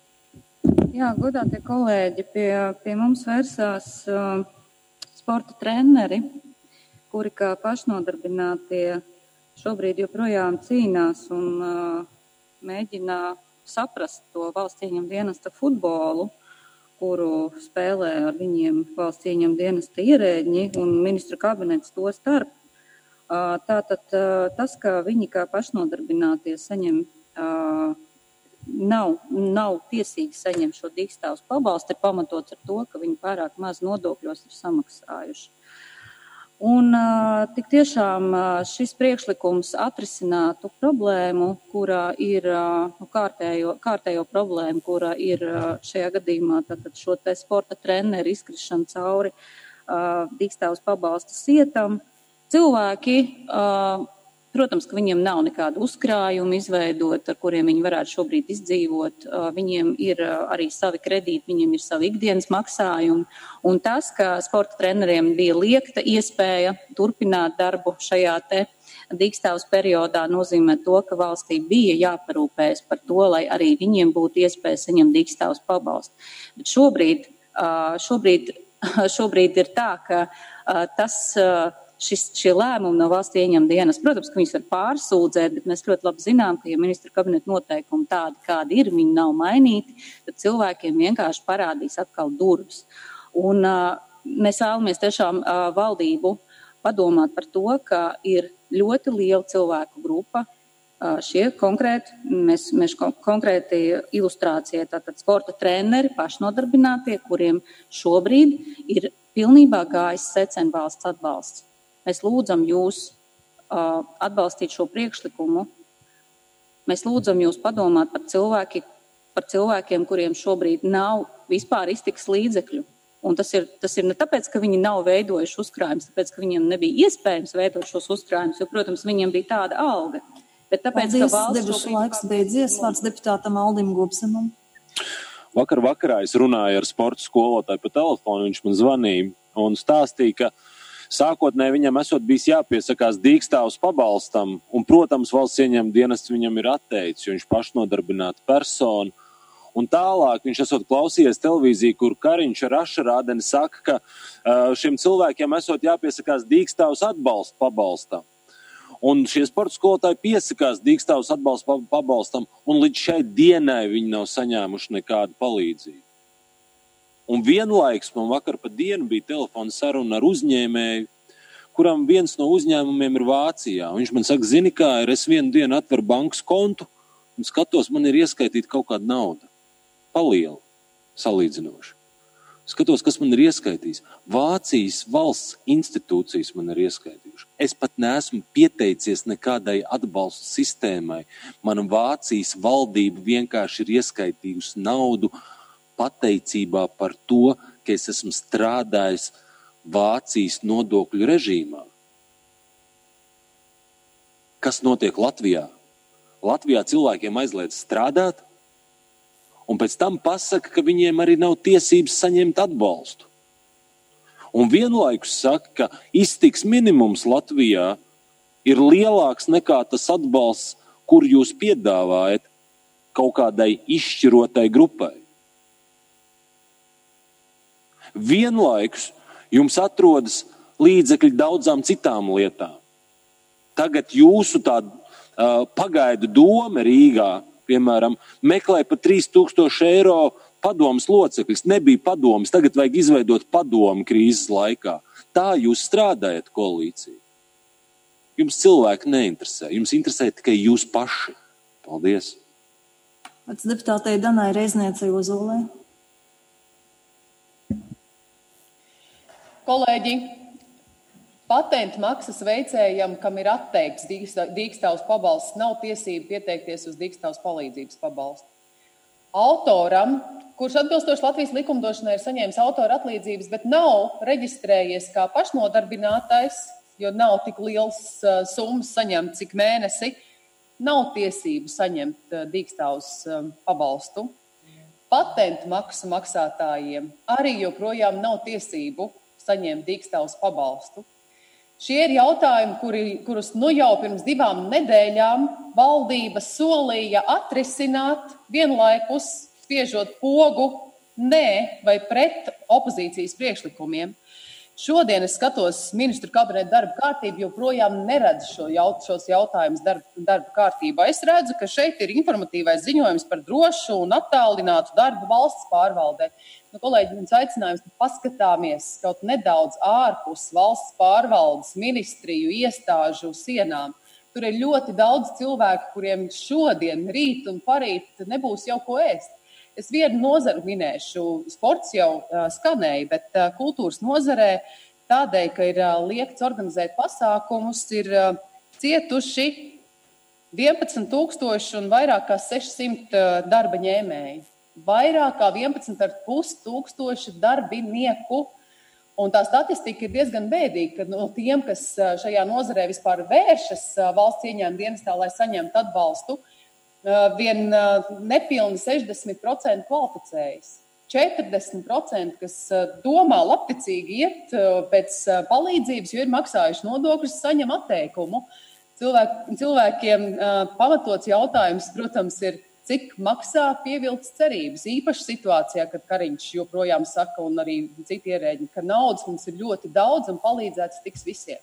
Jā, godātie kolēģi, pie, pie mums vērsās uh, sporta treneri, kuri kā pašnodarbinātie šobrīd joprojām cīnās un uh, mēģina saprast to valsts ieņem dienesta futbolu, kuru spēlē ar viņiem valsts ieņem dienesta ierēģi un ministru kabinets to starp. Uh, tātad uh, tas, ka viņi kā pašnodarbinātie saņem Uh, nav, nav tiesīgi saņemt šo dīkstāves pabalstu, ir pamatots ar to, ka viņi pārāk maz nodokļos ir samaksājuši. Un uh, tik tiešām uh, šis priekšlikums atrisinātu problēmu, kurā ir uh, kārtējo, kārtējo problēmu, kura ir uh, šajā gadījumā tātad šo te sporta treneru izkrišanu cauri uh, dīkstāves pabalsta sietam. Cilvēki uh, Protams, ka viņiem nav nekādu uzkrājumu izveidot, ar kuriem viņi varētu šobrīd izdzīvot. Viņiem ir arī savi kredīti, viņiem ir savi ikdienas maksājumi. Un tas, ka sporta treneriem bija liekta iespēja turpināt darbu šajā te dīkstāves periodā, nozīmē to, ka valstī bija jāparūpējas par to, lai arī viņiem būtu iespēja saņemt dīkstāves pabalstu. Bet šobrīd, šobrīd, šobrīd ir tā, ka tas... Šis, šie lēmumi no valsts ieņem dienas. Protams, ka viņus var pārsūdzēt, bet mēs ļoti labi zinām, ka ja ministra kabineta noteikumi tādi, kādi ir, viņi nav mainīti, tad cilvēkiem vienkārši parādīs atkal durvis. Un uh, mēs vēlamies tiešām uh, valdību padomāt par to, ka ir ļoti liela cilvēku grupa. Uh, šie konkrēti, mēs, mēs konkrēti ilustrācija, tātad sporta treneri, pašnodarbinātie, kuriem šobrīd ir pilnībā gājis secen valsts atbalsts. Mēs lūdzam jūs uh, atbalstīt šo priekšlikumu. Mēs lūdzam jūs padomāt par, cilvēki, par cilvēkiem, kuriem šobrīd nav vispār iztikas līdzekļu. Un tas ir, tas ir ne tāpēc, ka viņi nav veidojuši uzkrājumus, tāpēc, ka viņiem nebija iespējams veidot šos uzkrājumus, jo, protams, viņiem bija tāda alga. Bet tāpēc, Paldies, ka valsts debašu šo... laiks beidzies, vārds deputātam Aldim Gobsemam. Vakar vakarā es runāju ar sporta skolotāju pa telefonu, viņš man zvanīja un stāstīja, ka sākotnēji viņam esot bijis jāpiesakās dīkstāvs pabalstam, un, protams, valsts ieņēmuma dienests viņam ir atteicis, jo viņš pašnodarbināta persona. Un tālāk viņš esot klausījies televīziju, kur Kariņš ar ašarādeni saka, ka uh, šiem cilvēkiem esot jāpiesakās dīkstāvs atbalsta pabalstam. Un šie sporta skolotāji piesakās dīkstāvs atbalsta pabalstam, un līdz šai dienai viņi nav saņēmuši nekādu palīdzību. Un vienlaiks man vakar pa dienu bija telefona saruna ar uzņēmēju, kuram viens no uzņēmumiem ir Vācijā. Un viņš man saka, zini kā, ir es vienu dienu atveru bankas kontu un skatos, man ir ieskaitīta kaut kāda nauda. Paliela, salīdzinoši. Skatos, kas man ir ieskaitījis. Vācijas valsts institūcijas man ir ieskaitījuši. Es pat neesmu pieteicies nekādai atbalstu sistēmai. Mana Vācijas valdība vienkārši ir ieskaitījusi naudu pateicībā par to, ka es esmu strādājis Vācijas nodokļu režīmā. Kas notiek Latvijā? Latvijā cilvēkiem aizliedz strādāt, un pēc tam pasaka, ka viņiem arī nav tiesības saņemt atbalstu. Un vienlaikus saka, ka iztiks minimums Latvijā ir lielāks nekā tas atbalsts, kur jūs piedāvājat kaut kādai izšķirotai grupai. Vienlaikus jums atrodas līdzekļi daudzām citām lietām. Tagad jūsu tā uh, pagaidu doma Rīgā, piemēram, meklē pa trīs tūkstoši eiro padomas locekļus. Nebija padomas, tagad vajag izveidot padomu krīzes laikā. Tā jūs strādājat koalīcija. Jums cilvēki neinteresē. Jums interesē tikai jūs paši. Paldies. Pēc deputātei Danai Reizniecei Ozolē. Kolēģi, patentu maksas veicējam, kam ir atteikts dīkstāvs pabalsts, nav tiesība pieteikties uz dīkstāvs palīdzības pabalstu. Autoram, kurš atbilstoši Latvijas likumdošanai ir saņēmis autora atlīdzības, bet nav reģistrējies kā pašnodarbinātais, jo nav tik liels uh, summas saņemt cik mēnesi, nav tiesību saņemt uh, dīkstāvs uh, pabalstu. Patentu maksu maksātājiem arī joprojām nav tiesību saņemt dīkstāvs pabalstu. Šie ir jautājumi, kuri, kurus nu jau pirms divām nedēļām valdība solīja atrisināt, vienlaikus spiežot pogu nē vai pret opozīcijas priekšlikumiem. Šodien es skatos ministru kabineta darba kārtību, joprojām neredzu šo jaut, šos jautājumus darba, darba kārtībā. Es redzu, ka šeit ir informatīvais ziņojums par drošu un attālinātu darbu valsts pārvaldē. Nu, kolēģi, mums aicinājums, paskatāmies kaut nedaudz ārpus valsts pārvaldes, ministriju, iestāžu sienām. Tur ir ļoti daudz cilvēku, kuriem šodien, rīt un parīt nebūs jau ko ēst. Es vienu nozaru minēšu, sports jau uh, skanēja, bet uh, kultūras nozarē tādēļ, ka ir uh, liekts organizēt pasākumus, ir uh, cietuši vienpadsmit tūkstoši un vairāk kā sešsimt uh, darba ņēmēji. Vairāk kā vienpadsmit ar pus tūkstoši darbinieku. Un tā statistika ir diezgan bēdīga, ka no tiem, kas uh, šajā nozarē vispār vēršas uh, valsts ieņēmuma dienestā, lai saņemtu atbalstu, vien nepilni sešdesmit procenti kvalificējas. četrdesmit procenti, kas domā labticīgi iet pēc palīdzības, jo ir maksājuši nodokļus, saņem atteikumu. Cilvēk, cilvēkiem pamatots jautājums, protams, ir, cik maksā pievilktas cerības. Īpaši situācijā, kad Kariņš joprojām saka, un arī citi ierēģi, ka naudas mums ir ļoti daudz un palīdzēts tiks visiem.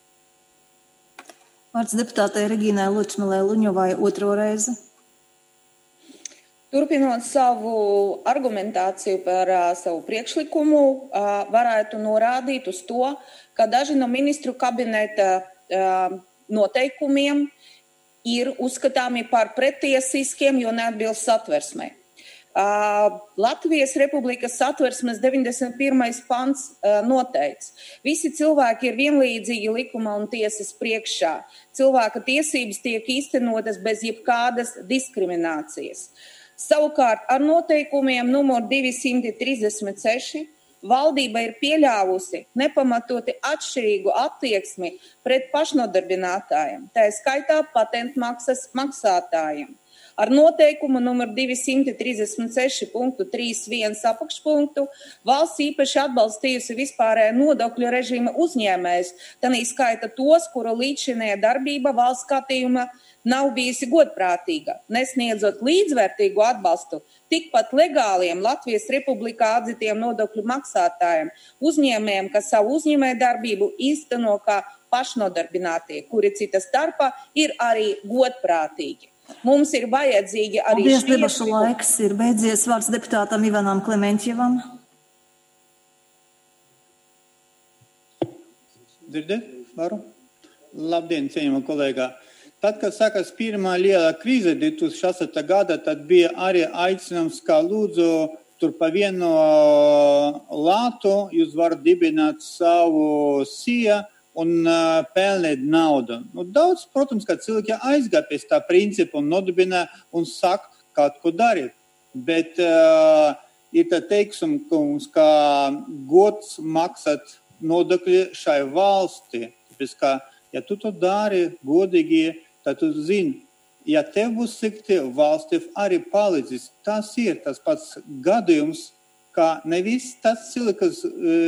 Vārds deputātei Regīnai Lučmelē Luņovai otro reizi. Turpinot savu argumentāciju par uh, savu priekšlikumu, uh, varētu norādīt uz to, ka daži no ministru kabineta uh, noteikumiem ir uzskatāmi par pretiesiskiem, jo neatbilst satversmei. Uh, Latvijas Republikas satversmes deviņdesmit pirmais pants uh, noteic. Visi cilvēki ir vienlīdzīgi likuma un tiesas priekšā. Cilvēka tiesības tiek īstenotas bez jebkādas diskriminācijas. Savukārt ar noteikumiem numur divsimt trīsdesmit seši valdība ir pieļāvusi nepamatoti atšķirīgu attieksmi pret pašnodarbinātājiem, tā skaitā patentmaksas maksātājiem. Ar noteikumu numur divsimt trīsdesmit seši punktu trīsdesmit viens apakšpunktu valsts īpaši atbalstījusi vispārējo nodokļu režīma uzņēmējus, tanī skaita tos, kuru līdzšinējā darbība valsts skatījuma nav bijusi godprātīga, nesniedzot līdzvērtīgu atbalstu tikpat legāliem Latvijas Republikā atzītiem nodokļu maksātājiem, uzņēmējiem, kas savu uzņēmēju darbību īsteno kā pašnodarbinātie, kuri cita starpā ir arī godprātīgi. Mums ir vajadzīgi arī Paldies, debašu laiks ir beidzies. Vārds deputātam Ivanam Klementjevam. Dzirdiet? Varu? Labdien, cienījamā kolēgā. Tad, kad sākās pirmā liela krīze divi tūkstoši astoņā gada, tad bija arī aicinājums, kā lūdzu tur pa vienu lātu jūs varat dibināt savu siju un uh, pelnīt naudu. Nu, daudz, protams, ka cilvēki aizgāja pēc tā principa un nodibina un saka, kaut ko darīt. Bet uh, ir tā teikums, ka gods maksāt nodokļi šai valstī. Tāpēc, ka, ja tu to dari godīgi, tad tu zini, ja tev būs slikti, valstī arī palīdzīs. Tas ir tas pats gadījums, ka nevis tas cilvēks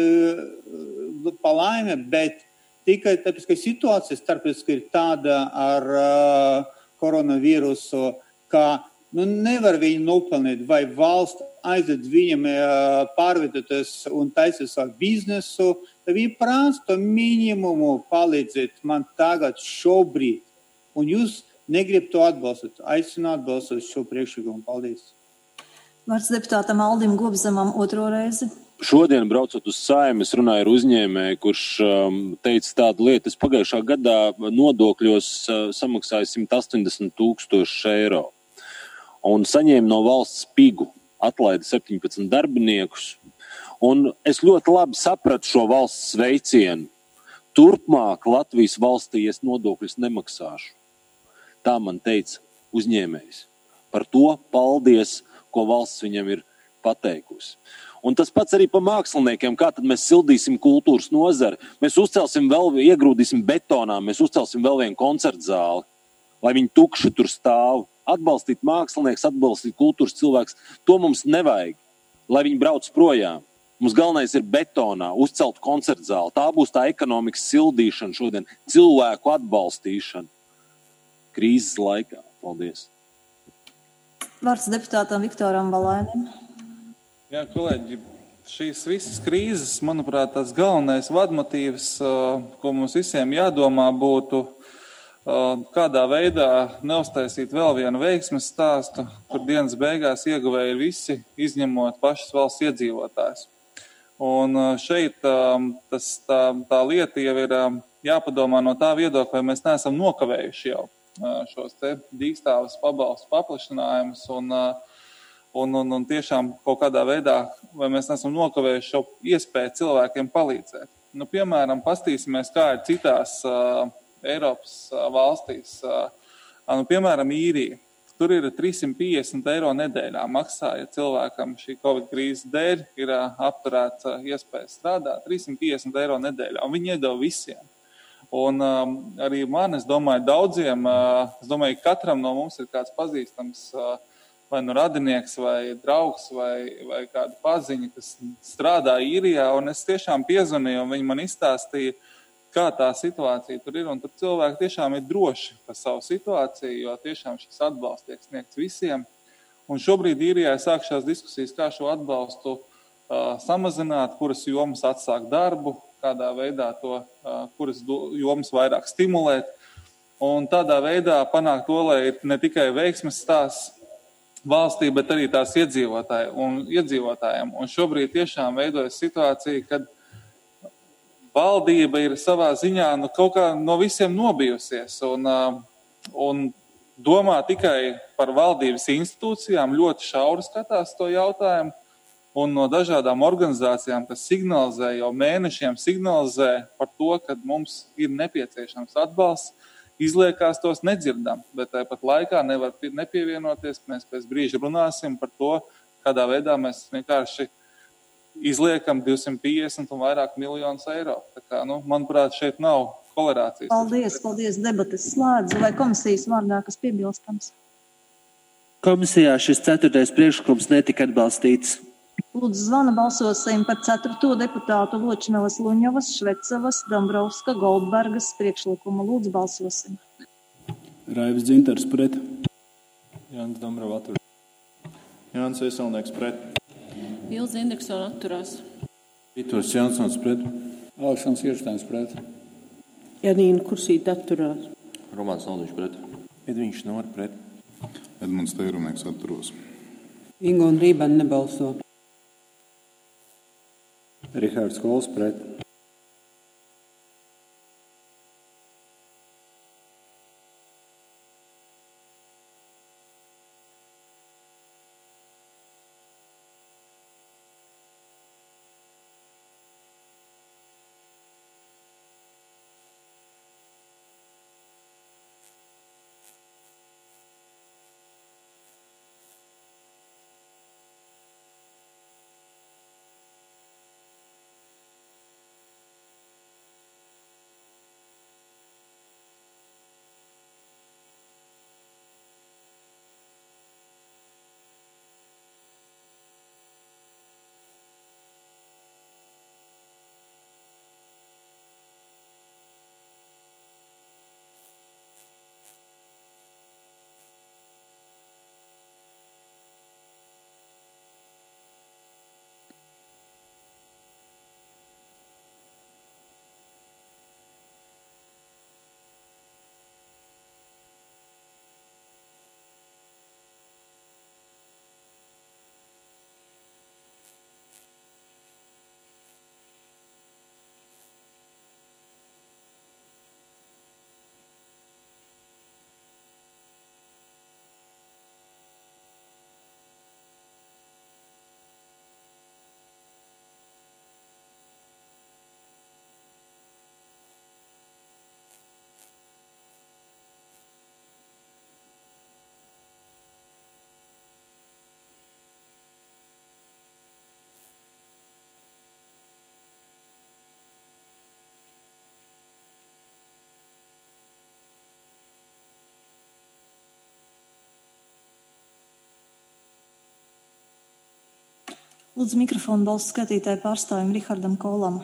uh, palaime, bet tikai tāpēc, ka situācija starptautiski ir tāda ar uh, koronavīrusu, ka nu, nevar viņu nopelnīt, vai valsts aiziet viņam uh, pārvietoties un taisīt savu biznesu, tad viņi prasa to minimumu palīdzēt man tagad šobrīd. Un jūs negribat to atbalstīt. Aicinu atbalstīt šo priekšlikumu. Paldies. Vārds deputātam Aldim Gobzemam otro reizi. Šodien, braucot uz Saeimu, es runāju ar uzņēmēju, kurš um, teica tādu lietu. Es pagājušā gadā nodokļos uh, samaksāju simt astoņdesmit tūkstoši eiro un saņēmu no valsts pigu, atlaida septiņpadsmit darbiniekus. Un es ļoti labi sapratu šo valsts sveicienu. Turpmāk Latvijas valstī es nodokļus nemaksāšu. Tā man teica uzņēmējs. Par to paldies, ko valsts viņam ir pateikusi. Un tas pats arī pa māksliniekiem, kā tad mēs sildīsim kultūras nozari. Mēs uzcelsim vēl, iegrūdīsim betonā, mēs uzcelsim vēl vienu koncertzāli, lai viņi tukši tur stāv. Atbalstīt mākslinieks, atbalstīt kultūras cilvēks, to mums nevajag, lai viņi brauc projām. Mums galvenais ir betonā, uzcelt koncertzāli. Tā būs tā ekonomikas sildīšana šodien, cilvēku atbalstīšana krīzes laikā. Paldies. Vārds deputātam Viktoram Valainim. Jā, kolēģi, šīs visas krīzes, manuprāt, tas galvenais vadmotīvs, ko mums visiem jādomā būtu, kādā veidā neuztaisīt vēl vienu veiksmes stāstu, kur dienas beigās ieguvēji ir visi, izņemot pašas valsts iedzīvotājus. Un šeit tas, tā, tā lieta jau ir jāpadomā no tā viedokļa, vai mēs neesam nokavējuši jau šos te dīkstāvas pabalstu paplašinājumus un Un, un, un tiešām kaut kādā veidā, vai mēs nesam nokavējuši šo iespēju cilvēkiem palīdzēt. Nu, piemēram, pastīsimies, kā ir citās uh, Eiropas uh, valstīs. Uh, nu, piemēram, Īrija. Tur ir trīssimt piecdesmit eiro nedēļā maksāja cilvēkam šī Covid krīzes dēļ, ir uh, apturēta uh, iespēja strādāt trīssimt piecdesmit eiro nedēļā, un viņi iedeva visiem. Un um, arī man, es domāju, daudziem, uh, es domāju, katram no mums ir kāds pazīstams uh, vai nu radinieks, vai draugs, vai, vai kāda paziņa, kas strādā Īrijā, un es tiešām piezvanīju, un viņi man izstāstīja, kā tā situācija tur ir, un tur cilvēki tiešām ir droši par savu situāciju, jo tiešām šis atbalsts tiek sniegts visiem. Un šobrīd Īrijā sākšās diskusijas, kā šo atbalstu uh, samazināt, kuras jomas atsāk darbu, kādā veidā to, uh, kuras jomas vairāk stimulēt, un tādā veidā panākt to, lai ir ne tikai veiksmes stāsts valstī, bet arī tās iedzīvotāji un iedzīvotājiem. Un šobrīd tiešām veidojas situācija, kad valdība ir savā ziņā nu, kaut kā no visiem nobijusies un, un domā tikai par valdības institūcijām, ļoti šauri skatās to jautājumu, un no dažādām organizācijām, kas signalizē jau mēnešiem, signalizē par to, ka mums ir nepieciešams atbalsts, izliekās tos nedzirdam, bet tāpat laikā nevar nepievienoties. Mēs pēc brīža runāsim par to, kādā veidā mēs vienkārši izliekam divsimt piecdesmit un vairāk miljonus eiro. Tā kā, nu, manuprāt, šeit nav kolerācijas. Paldies, paldies, debates slēdzu. Vai komisijas vārdā, kas piebilstams? Komisijā šis ceturtais priekšlikums netika atbalstīts. Lūdzu, zvana balsosim par ceturto deputātu Ločneles, Luņavas, Švecavas, Dombrovska, Goldbergas priekšlikumu. Lūdzu, balsosim. Raivis Dzintars pret. Jānis Dombrova attur. Jānis Veselnieks pret. Ilze Indriksona atturās. Ritvars Jansons pret. Aleksandrs Kirsteins pret. Janīna Kursīte atturās. Romāns Naudiņš pret. Edviņš Nora pret. Edmunds Teirumnieks atturos. Inga un Rībana nebalso. Rihards Kols pret. Lūdzu, mikrofonu balsu skatītāju pārstāvim Rihardam Kolam.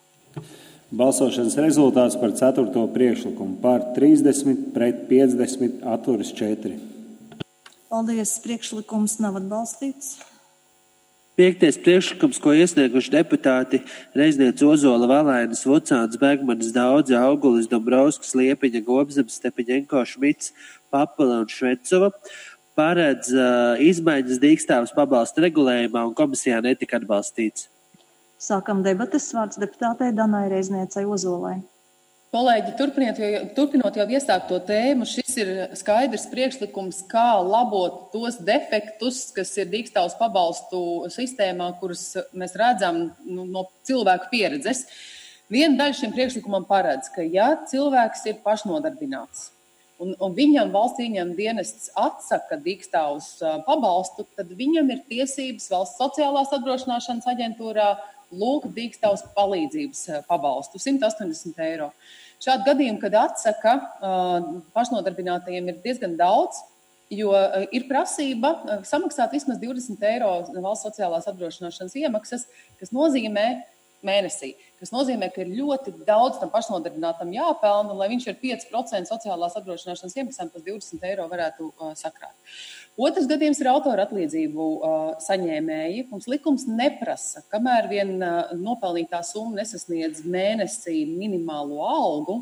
Balsošanas rezultāts par ceturto priekšlikumu par trīsdesmit pret piecdesmit atturas četri. Paldies, priekšlikums nav atbalstīts. Piektais priekšlikums, ko iesnieguši deputāti Reizniece, Ozola, Valainas, Vucāns, Begmanis, Daudze, Augulis, Dombrovskis, Liepiņa, Gobzems, Stepiņenko, Šmits, Papala un Švecova, paredz uh, izmaiņas Dīkstāvas pabalsta regulējumā un komisijā netika atbalstīts. Sākam debates. Vārds deputātei Danai Reizniecei, Ozolai. Kolēģi, turpinot jau, turpinot jau iesākto tēmu, šis ir skaidrs priekšlikums, kā labot tos defektus, kas ir Dīkstāvas pabalstu sistēmā, kurus mēs redzam nu, no cilvēku pieredzes. Viena daļa šim priekšlikumam paredz, ka ja cilvēks ir pašnodarbināts, Un, un viņam valsts ieņēmuma dienests atsaka Dīkstāvas pabalstu, tad viņam ir tiesības valsts sociālās apdrošināšanas aģentūrā lūgt Dīkstāvas palīdzības pabalstu simt astoņdesmit eiro. Šādu gadījumu, kad atsaka, pašnodarbinātajiem ir diezgan daudz, jo ir prasība samaksāt vismaz divdesmit eiro valsts sociālās apdrošināšanas iemaksas, kas nozīmē mēnesī, kas nozīmē, ka ir ļoti daudz tam pašnodarbinātam jāpelna, lai viņš ar pieci procenti sociālās apdrošināšanas iemaksām pēc divdesmit eiro varētu uh, sakrāt. Otrs gadījums ir autora atlīdzību uh, saņēmēji. Mums likums neprasa, kamēr vien uh, nopelnītā summa nesasniedz mēnesī minimālo algu,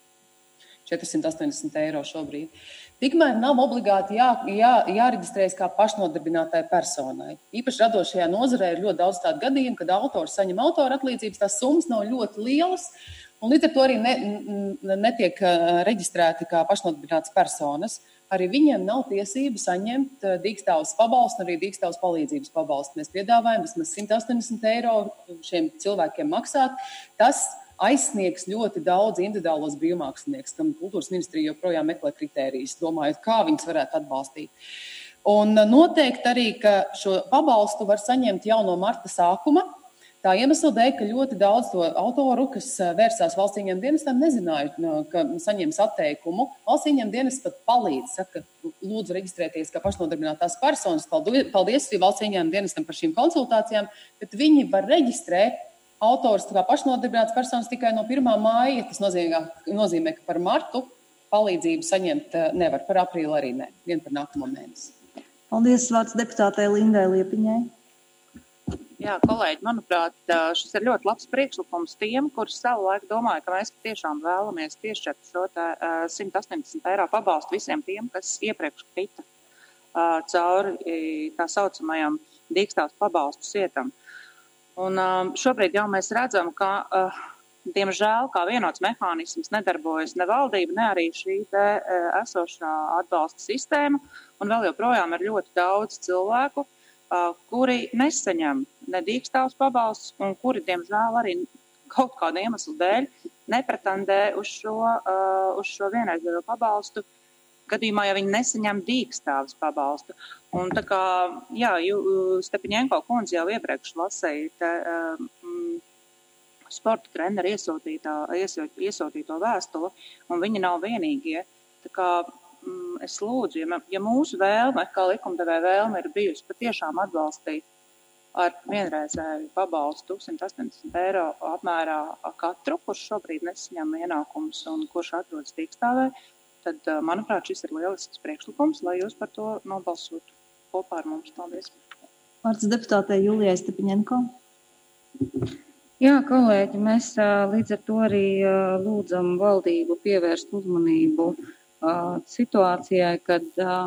četrsimt astoņdesmit eiro šobrīd. Tikmēr nav obligāti jā, jā, jāreģistrējas kā pašnodarbinātai personai. Īpaši radošajā nozarē ir ļoti daudz tādu gadījumu, kad autors saņem autora atlīdzības, tās summas nav ļoti lielas, un līdz ar to arī ne, netiek reģistrēti kā pašnodarbinātas personas. Arī viņiem nav tiesība saņemt Dīkstāvas pabalstu, arī Dīkstāvas palīdzības pabalstu. Mēs piedāvājam vismaz simt astoņdesmit eiro šiem cilvēkiem maksāt. Tas aizsniegs ļoti daudz individuālos brīvmākslinieks, kam kultūras ministrija joprojām meklē kritērijas, domājot, kā viņus varētu atbalstīt. Un noteikti arī, ka šo pabalstu var saņemt jau no marta sākuma. Tā iemesla dēļ, ka ļoti daudz to autoru, kas vērsās valsts ieņēmuma dienestam, nezināja, ka saņems atteikumu. Valsts ieņēmuma dienests pat palīdz, saka, lūdzu reģistrēties kā pašnodarbinātās personas. Paldies valsts ieņēmuma dienestam par šīm konsultācijām, bet viņi var reģistrēt autors kā pašnodarbināts personas tikai no pirmā māja. Tas nozīmē, nozīmē, ka par martu palīdzību saņemt nevar, par aprīli arī ne, vien par nākamo mēnesi. Paldies, vārds deputātei Lindai Liepiņai. Jā, kolēģi, manuprāt, šis ir ļoti labs priekšlikums tiem, kurus savu laiku domāju, ka mēs tiešām vēlamies piešķirt šo simt astoņdesmit eiro pabalstu visiem tiem, kas iepriekš krita cauri tā saucamajam dīkstāvs pabalstu sietam. Un šobrīd jau mēs redzam, ka, diemžēl, kā vienots mehānisms nedarbojas ne valdība, ne arī šī te esošā atbalsta sistēma, un vēl joprojām ir ļoti daudz cilvēku, kuri nesaņem nedīkstāvs pabalsts un kuri, diemžēl, arī kaut kādu iemeslu dēļ nepretendē uz šo, uz šo vienreizējo pabalstu, gadījumā, ja viņi nesaņem dīkstāvs pabalstu. Un tā kā, jā, Stepiņenko kundze jau iepriekš lasēja te, um, sporta treneru iesūtītā, iesūtīto vēstuli, un viņi nav vienīgie. Tā kā es lūdzu, ja, ja mūsu vēlme, kā likumdevēja vēlme, ir bijusi patiešām atbalstīt ar vienreizēju pabalstu simt astoņdesmit eiro apmērā katru, kurš šobrīd nesaņem ienākumus un kurš atrodas dīkstāvē, tad, manuprāt, šis ir lielisks priekšlikums, lai jūs par to nobalsotu kopā ar mums. Paldies. Vārds deputātei Julijai Stepiņenko. Jā, kolēģi, mēs līdz ar to arī lūdzam valdību pievērst uzmanību situācijai, kad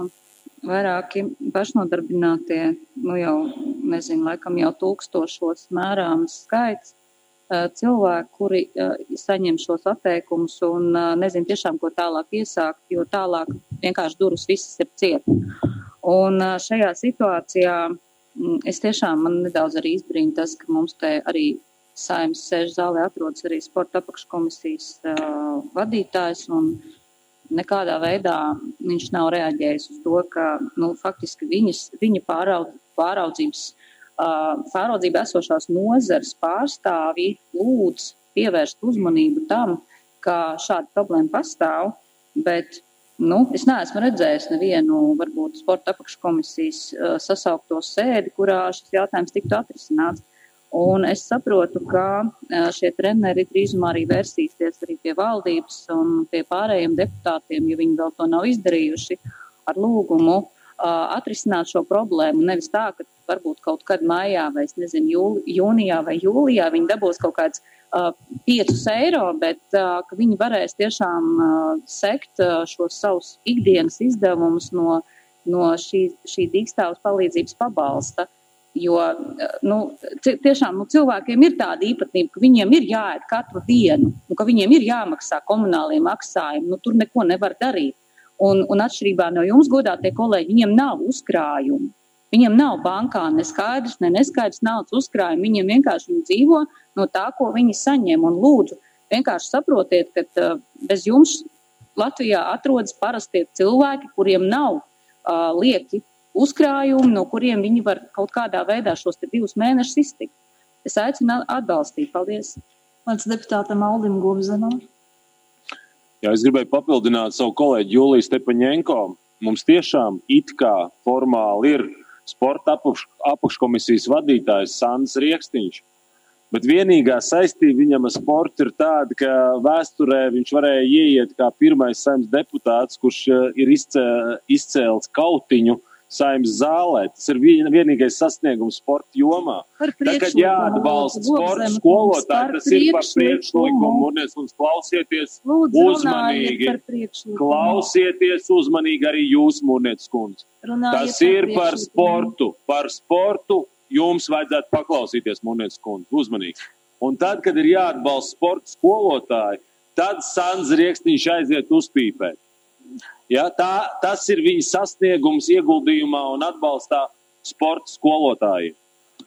vairāki pašnodarbinātie, nu jau, nezinu, laikam jau tūkstošos mērāms skaits cilvēku, kuri saņem šos atteikumus un nezinu tiešām, ko tālāk iesākt, jo tālāk vienkārši durvis visas ir ciet. Un šajā situācijā es tiešām man nedaudz arī izbrīna tas, ka mums te arī Saeimas sēžu zālē atrodas arī sporta apakškomisijas vadītājs un nekādā veidā viņš nav reaģējis uz to, ka, nu, faktiski viņas, viņa pāraud, pāraudzības, uh, pāraudzība esošās nozares pārstāvji lūdz pievērst uzmanību tam, ka šāda problēma pastāv, bet, nu, es neesmu redzējis nevienu, varbūt, sporta apakškomisijas uh, sasaukto sēdi, kurā šis jautājums tiktu atrisināts. Un es saprotu, ka šie treneri drīzumā arī versīsies arī pie valdības un pie pārējiem deputātiem, ja viņi vēl to nav izdarījuši, ar lūgumu uh, atrisināt šo problēmu. Nevis tā, ka varbūt kaut kad maijā vai, es nezinu, jūli, jūnijā vai jūlijā viņi dabūs kaut kāds uh, piecus eiro, bet uh, ka viņi varēs tiešām uh, sekt uh, šos savus ikdienas izdevumus no, no šī, šī dīkstāvs palīdzības pabalsta. Jo, nu, tiešām, nu, cilvēkiem ir tāda īpatnība, ka viņiem ir jāēd katru dienu, un ka viņiem ir jāmaksā komunālie maksājumi, nu, tur neko nevar darīt. Un, un atšķirībā no jums, godātie kolēģi, viņiem nav uzkrājumu. Viņiem nav bankā ne skaidrs, ne neskaidrs naudas uzkrājumi, viņiem vienkārši viņi dzīvo no tā, ko viņi saņem. Un lūdzu, vienkārši saprotiet, ka uh, bez jums Latvijā atrodas parastie cilvēki, kuriem nav uh, lieki uzkrājumi, no kuriem viņi var kaut kādā veidā šos te divus mēnešus iztikt. Es aicinu atbalstīt. Paldies. Vārds deputātam Aldim Gobzenam. Jā, es gribēju papildināt savu kolēģi Juliju Stepiņenko. Mums tiešām it kā formāli ir sporta apakš, apakškomisijas vadītājs Sandis Riekstiņš, bet vienīgā saistība viņam ar sportu ir tāda, ka vēsturē viņš varēja ieiet kā pirmais Saeimas deputāts, kurš ir izcē, izcēlis kautiņu Saeimas zālē. Tas ir vienīgais sasniegums sporta jomā. Tagad jāatbalsta sporta skolotāji, tas ir par priekšlikumu. Mūrnieks mums klausieties uzmanīgi. Klausieties uzmanīgi arī jūs, Mūrnieks kundze. Tas ir par sportu. Par sportu jums vajadzētu paklausīties, Mūrnieks kundze. Uzmanīgi. Un tad, kad ir jāatbalsta sporta skolotāji, tad Sandis Riekstiņš aiziet uzpīpēt. Ja, tā, tas ir viņa sasniegums ieguldījumā un atbalstā sporta skolotājiem.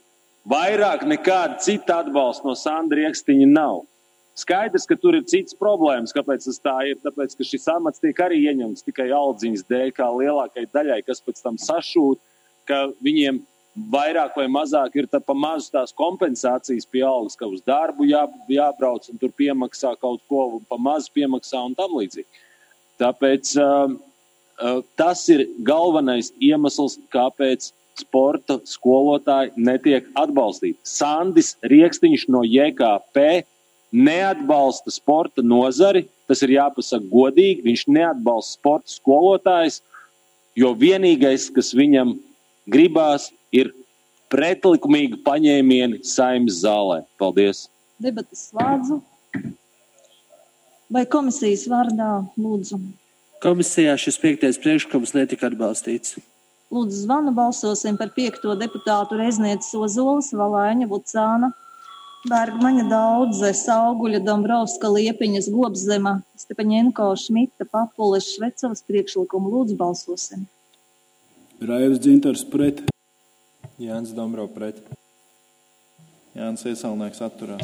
Vairāk nekāda cita atbalsta no Sanda Riekstiņa nav. Skaidrs, ka tur ir cits problēmas, kāpēc tas tā ir, tāpēc, ka šis amats tiek arī ieņemts tikai aldziņas dēļ, kā lielākai daļai, kas pēc tam sašūt, ka viņiem vairāk vai mazāk ir tā pa mazu tās kompensācijas pie algas, ka uz darbu jā, jābrauc un tur piemaksā kaut ko, un pa mazu piemaksā un tam līdzīgi. Tāpēc uh, uh, tas ir galvenais iemesls, kāpēc sporta skolotāji netiek atbalstīti. Sandis Riekstiņš no J K P neatbalsta sporta nozari, tas ir jāpasaka godīgi, viņš neatbalsta sporta skolotājs, jo vienīgais, kas viņam gribās, ir pretlikumīgi paņēmieni Saeimas zālē. Paldies. Debates slēdzu. Vai komisijas vārdā lūdzu? Komisijā šis piektais priekšlikums netika atbalstīts. Lūdzu zvanu, balsosim par piekto deputātu Reiznieces Ozoles, Valēņa, Vucāna, Bergmaņa, Daudze, Sauguļa, Dombrovska, Liepiņas, Gobzema, Stepaņenko, Šmita, Papules, Švecovas priekšlikumu. Lūdzu balsosim. Raivs Dzintars pret. Jānis Dombrov pret. Jānis Iesalnieks atturās.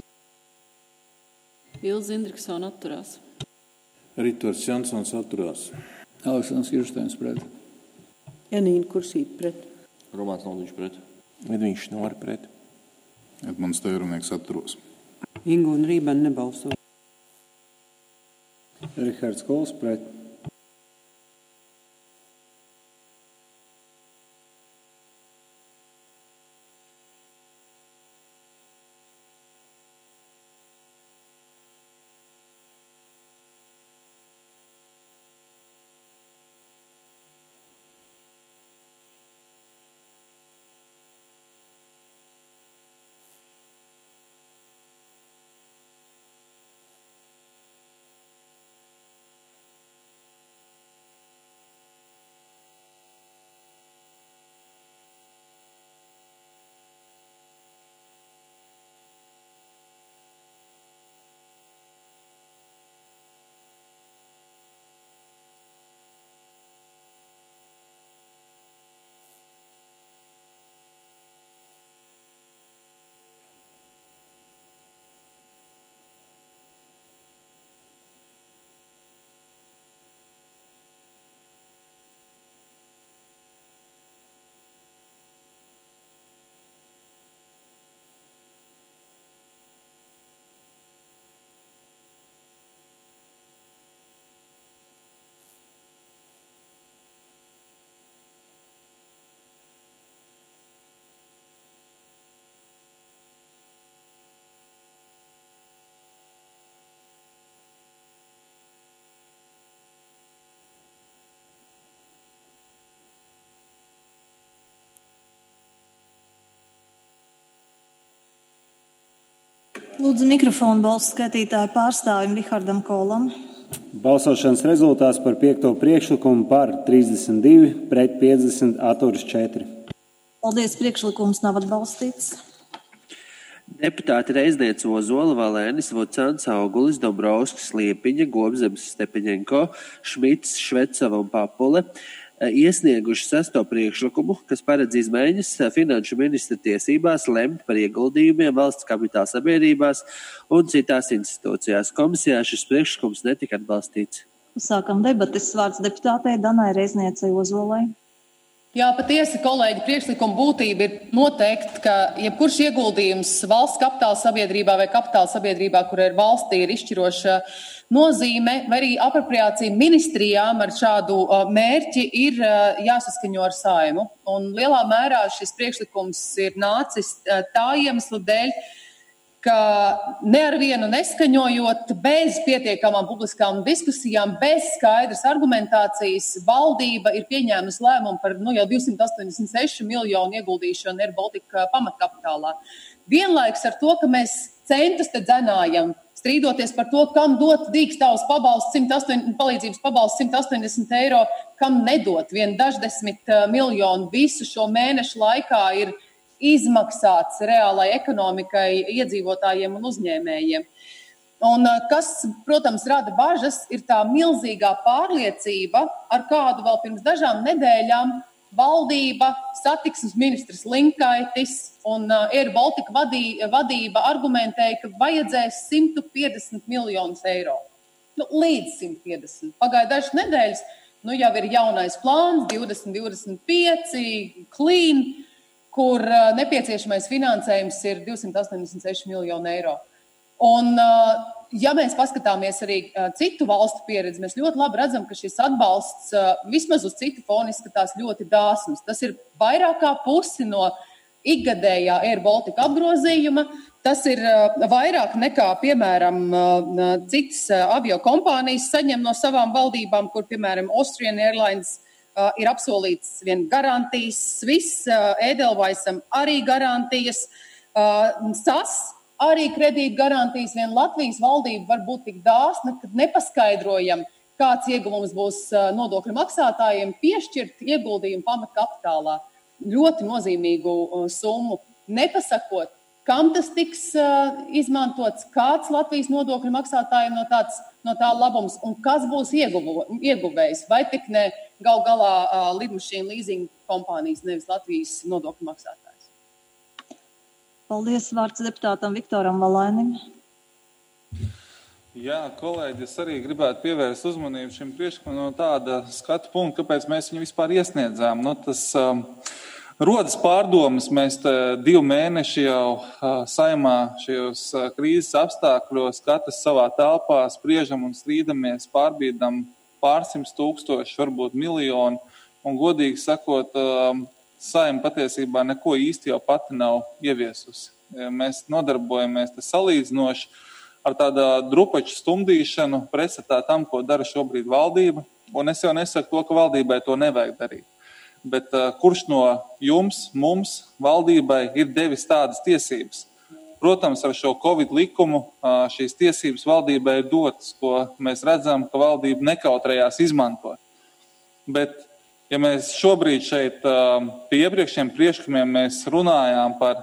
Ilze Indriksona atturās. Ritors Jansons atturās. Aleksandrs Kirsteins pret. Janīna Kursīte pret. Romāns Noldiņš pret. Edviņš Šnori pret. Edmunds Teirumnieks atturās. Inga un Rībena nebalso. Rihards Kols pret. Lūdzu mikrofonu balsu skaitītāju pārstāvim Rihardam Kolam. Balsošanas rezultāts par piekto priekšlikumu par trīsdesmit divi, pret piecdesmit, atturas četri. Paldies, priekšlikums nav atbalstīts. Deputāti Reizniece Ozola, Valēnis, Vucāns, Augulis, Dombrovskis, Liepiņa, Gobzems, Stepaņenko, Šmits, Švecova un Papule iesnieguši sesto priekšlikumu, kas paredz izmaiņas finanšu ministra tiesībās lemt par ieguldījumiem valsts kapitāla sabiedrībās un citās institūcijās. Komisijā šis priekšlikums netika atbalstīts. Sākam debates. Vārds deputātei Danai Reizniecei Ozolai. Jā, patiesi, kolēģi, priekšlikuma būtība ir noteikti, ka jebkurš ieguldījums valsts kapitāla sabiedrībā vai kapitāla sabiedrībā, kur ir valstī, ir izšķiroša nozīme, vai arī apropriācija ministrijām ar šādu mērķi ir jāsaskaņo ar Saeimu. Un lielā mērā šis priekšlikums ir nācis tā iemesla dēļ, ka ne ar vienu neskaņojot, bez pietiekamām publiskām diskusijām, bez skaidras argumentācijas, valdība ir pieņēmusi lēmumu par nu, jau divsimt astoņdesmit sešu miljonu ieguldīšanu Air Baltica pamatkapitālā. Vienlaiks ar to, ka mēs centus te dzenājam, strīdoties par to, kam dot dīkstāvus pabalsts, palīdzības pabalsts simt astoņdesmit eiro, kam nedot vien daždesmit miljonu visu šo mēnešu laikā ir izmaksāts reālai ekonomikai, iedzīvotājiem un uzņēmējiem. Un kas, protams, rada bažas, ir tā milzīgā pārliecība, ar kādu vēl pirms dažām nedēļām valdība, satiksmes ministrs Linkaitis un Air Baltica vadī, vadība argumentēja, ka vajadzēs simt piecdesmit miljonus eiro. Nu, līdz simt piecdesmit. Pagāja dažas nedēļas, nu jau ir jaunais plāns, divdesmit divdesmit pieci, clean, kur nepieciešamais finansējums ir divsimt astoņdesmit seši miljoni eiro. Un, ja mēs paskatāmies arī citu valstu pieredzi, mēs ļoti labi redzam, ka šis atbalsts vismaz uz citu fonu izskatās ļoti dāsns. Tas ir vairāk kā pusi no ikgadējā Air Baltica apgrozījuma. Tas ir vairāk nekā, piemēram, citas avio kompānijas saņem no savām valdībām, kur, piemēram, Austrian Airlines ir apsolīts vien garantijas, Swiss, Edelweissam arī garantijas, S A S arī kredīt garantijas, vien Latvijas valdība var būt tik dāsna, kad nepaskaidrojam, kāds ieguvums būs nodokļu maksātājiem piešķirt ieguldījumu pamatkapitālā. Ļoti nozīmīgu summu, nepasakot, kam tas tiks uh, izmantots, kāds Latvijas nodokļu maksātājiem no, tāds, no tā labums un kas būs ieguvu, ieguvējs, vai tik ne gal galā uh, lidmašīnu leasing kompānijas, nevis Latvijas nodokļu maksātājs. Paldies, vārds deputātam Viktoram Valainim. Jā, kolēģi, es arī gribētu pievērst uzmanību šim priekšlikumam no tāda skatu punkta, kāpēc mēs viņu vispār iesniedzām. Nu, tas, um, Rodas pārdomas, mēs divi mēneši jau saimā šajos krīzes apstākļos, katrs savā telpā spriežam un strīdamies, pārbīdam pārsimts tūkstoši, varbūt miljonu, un godīgi sakot, saima patiesībā neko īsti jau pati nav ieviesusi. Mēs nodarbojamies salīdzinoši ar tādu drupaču stumdīšanu pretstatā tam, ko dara šobrīd valdība, un es jau nesaku to, ka valdībai to nevajag darīt. Bet uh, kurš no jums, mums, valdībai ir devis tādas tiesības? Protams, ar šo Covid likumu uh, šīs tiesības valdībai ir dotas, ko mēs redzam, ka valdība nekautrējās izmantot. Bet, ja mēs šobrīd šeit uh, pie iepriekšējiem priekšlikumiem mēs runājām par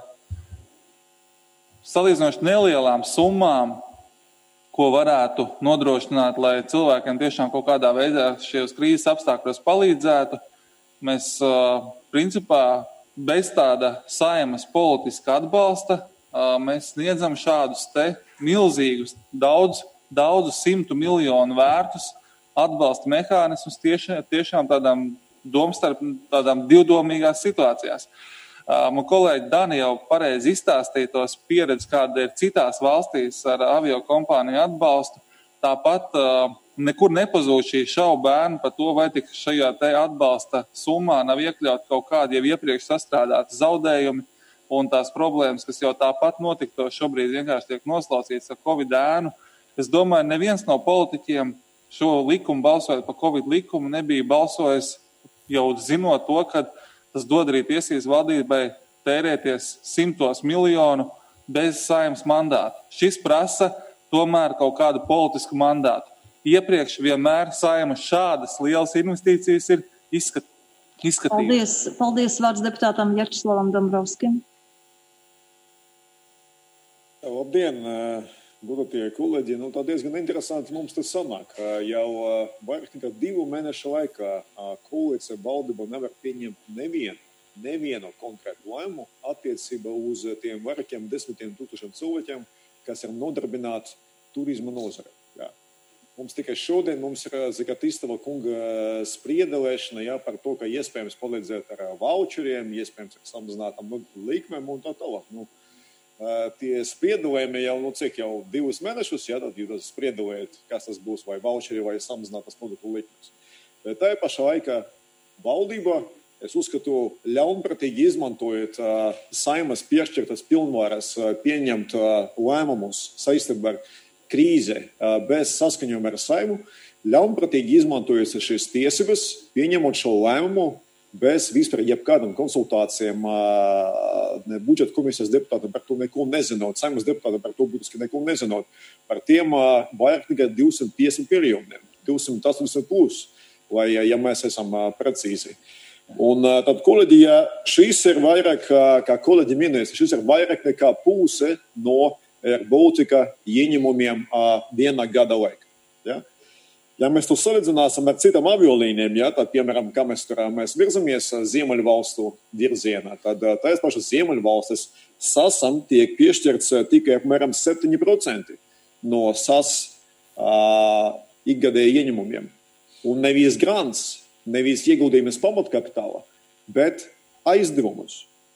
salīdzinoši nelielām summām, ko varētu nodrošināt, lai cilvēkiem tiešām kaut kādā veidā šajos krīzes apstākļos palīdzētu, mēs, principā, bez tāda saimas politiska atbalsta, mēs sniedzam šādus te milzīgus, daudz, daudzu simtu miljonu vērtus atbalsta mehānismus tieši, tiešām tādām domstarp, tādām divdomīgās situācijās. Man kolēģi Dani jau pareizi izstāstīja tos pieredzi, kāda ir citās valstīs ar avio kompāniju atbalstu. Tāpat nekur nepazūd šī šaubu bērnu par to, vai tik šajā te atbalsta summā nav iekļaut kaut kādi jau iepriekš sastrādāti zaudējumi un tās problēmas, kas jau tāpat notikto šobrīd vienkārši tiek noslaucīts ar Covid ēnu. Es domāju, neviens no politiķiem šo likumu balsojot par Covid likumu nebija balsojis jau zinot to, ka tas dod arī tiesības valdībai tērēties simtos miljonu bez Saeimas mandāta. Šis prasa tomēr kaut kādu politisku mandātu. Iepriekš vienmēr Saeima šādas lielas investīcijas ir izskat, izskatījusi. Paldies, paldies vārds deputātam Vjačeslavam Dombrovskim. Labdien, godātie kolēģi. Nu, tā diezgan interesanti mums tas sanāk. Jau vairāk nekā divu mēnešu laikā koalīcija valdība nevar pieņemt nevienu, nevienu konkrētu lēmumu attiecībā uz tiem vairākiem desmitiem tūkstošiem cilvēkiem, kas ir nodarbināti turisma nozarē. Jā. Mums tikai šodien mums ir Zakatistova kunga spriedelēšana jā, par to, ka iespējams palīdzēt ar voucheriem, iespējams ar samazinātām likmēm un tā tālāk. Nu, tie spriedelējumi jau, nu, cik jau divus mēnešus, jā, tad jūs spriedelējat, kas tas būs, vai voucheri, vai samazinātas produktu likmes. Bet tā pašā laikā valdība, es uzskatu, ļaunprātīgi izmantojot uh, Saimas piešķirtas pilnvaras uh, pieņemt uh, lēmumus saistībā ar krīze uh, bez saskaņojuma ar Saimu, ļaunprātīgi izmantojot šīs tiesības, pieņemot šo lēmumu bez vispār jebkādām konsultācijām, uh, ne budžeta komisijas deputātiem par to neko nezinot, Saimas deputātiem par to būtiski neko nezinot, par tiem uh, vairāk tikai divsimt piecdesmit miljoniem, divsimt astoņdesmit plus, lai, ja mēs esam uh, precīzi. Un tad, kolēģi, ja šis ir vairāk, kā kolēģi minēs, šis ir vairāk nekā puse no Air Baltica ieņemumiem vienā gada laikā. Ja? Ja mēs to salīdzināsim ar citām aviolīnijām, ja, tad, piemēram, kā mēs tur mēs virzamies Ziemeļvalstu virzienā, tad tās pašas Ziemeļvalstis sasam tiek piešķirts tikai apmēram septiņi procenti no sas uh, ikgadēja ieņemumiem. Un nevis grants, nevis ieguldījumus pamatkapitāla, bet aizdevumus.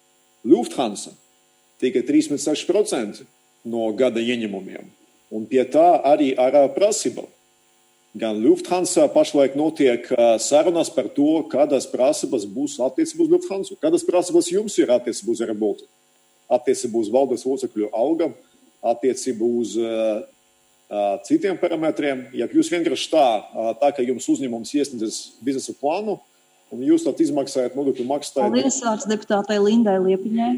Lufthansa tikai trīsdesmit seši procenti no gada ieņemumiem. Un pie tā arī ar prasībām. Gan Lufthansa pašlaik notiek sarunas par to, kādas prasības būs attiecībā uz Lufthansu, kādas prasības jums ir attiecībā uz Air Baltic, attiecībā uz valdes locekļu algām, attiecībā uz uh, uh, citiem parametriem. Ja jūs vienkārši tā, uh, tā ka jums uzņēmums iesniedzis biznesa plānu, un jūs tad izmaksājat nodokļu maksātāju. Paldies, vārds deputātei Lindai Liepiņai.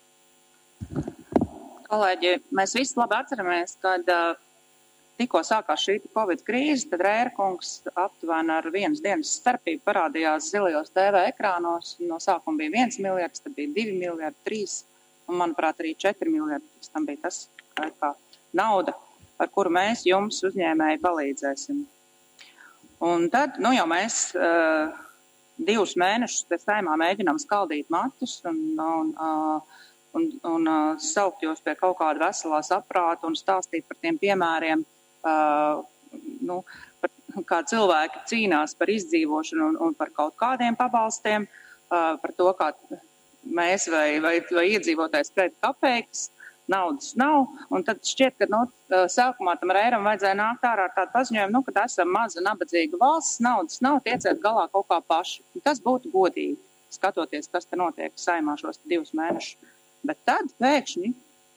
Kolēģi, mēs visi labi atceramies, kad uh, tikko sākās šī Covid krīze, tad Rērkungs aptuveni ar vienas dienas starpību parādījās zilajos T V ekrānos. No sākuma bija viens miljards, tad bija divi miljardi, trīs, un manuprāt arī četri miljardi. Tas tam bija tas, kā nauda, ar kuru mēs jums uzņēmēji palīdzēsim. Un tad, nu jau mēs uh, divus mēnešus te saimā mēģinām skaldīt matus un, un, uh, un, un uh, saukt jūs pie kaut kāda veselā saprāta un stāstīt par tiem piemēriem, uh, nu, par, kā cilvēki cīnās par izdzīvošanu un, un par kaut kādiem pabalstiem, uh, par to, kā mēs vai, vai, vai iedzīvotājs pret kapeikas. Naudas nav, un tad šķiet, ka no, sākumā tam Rēram vajadzēja nākt ārā ar tādu paziņojumu, nu, kad esam maza nabadzīga valsts, naudas nav, tieciet galā kaut kā paši. Un tas būtu godīgi, skatoties, kas te notiek saimā šos divus mēnešus. Bet tad pēkšņi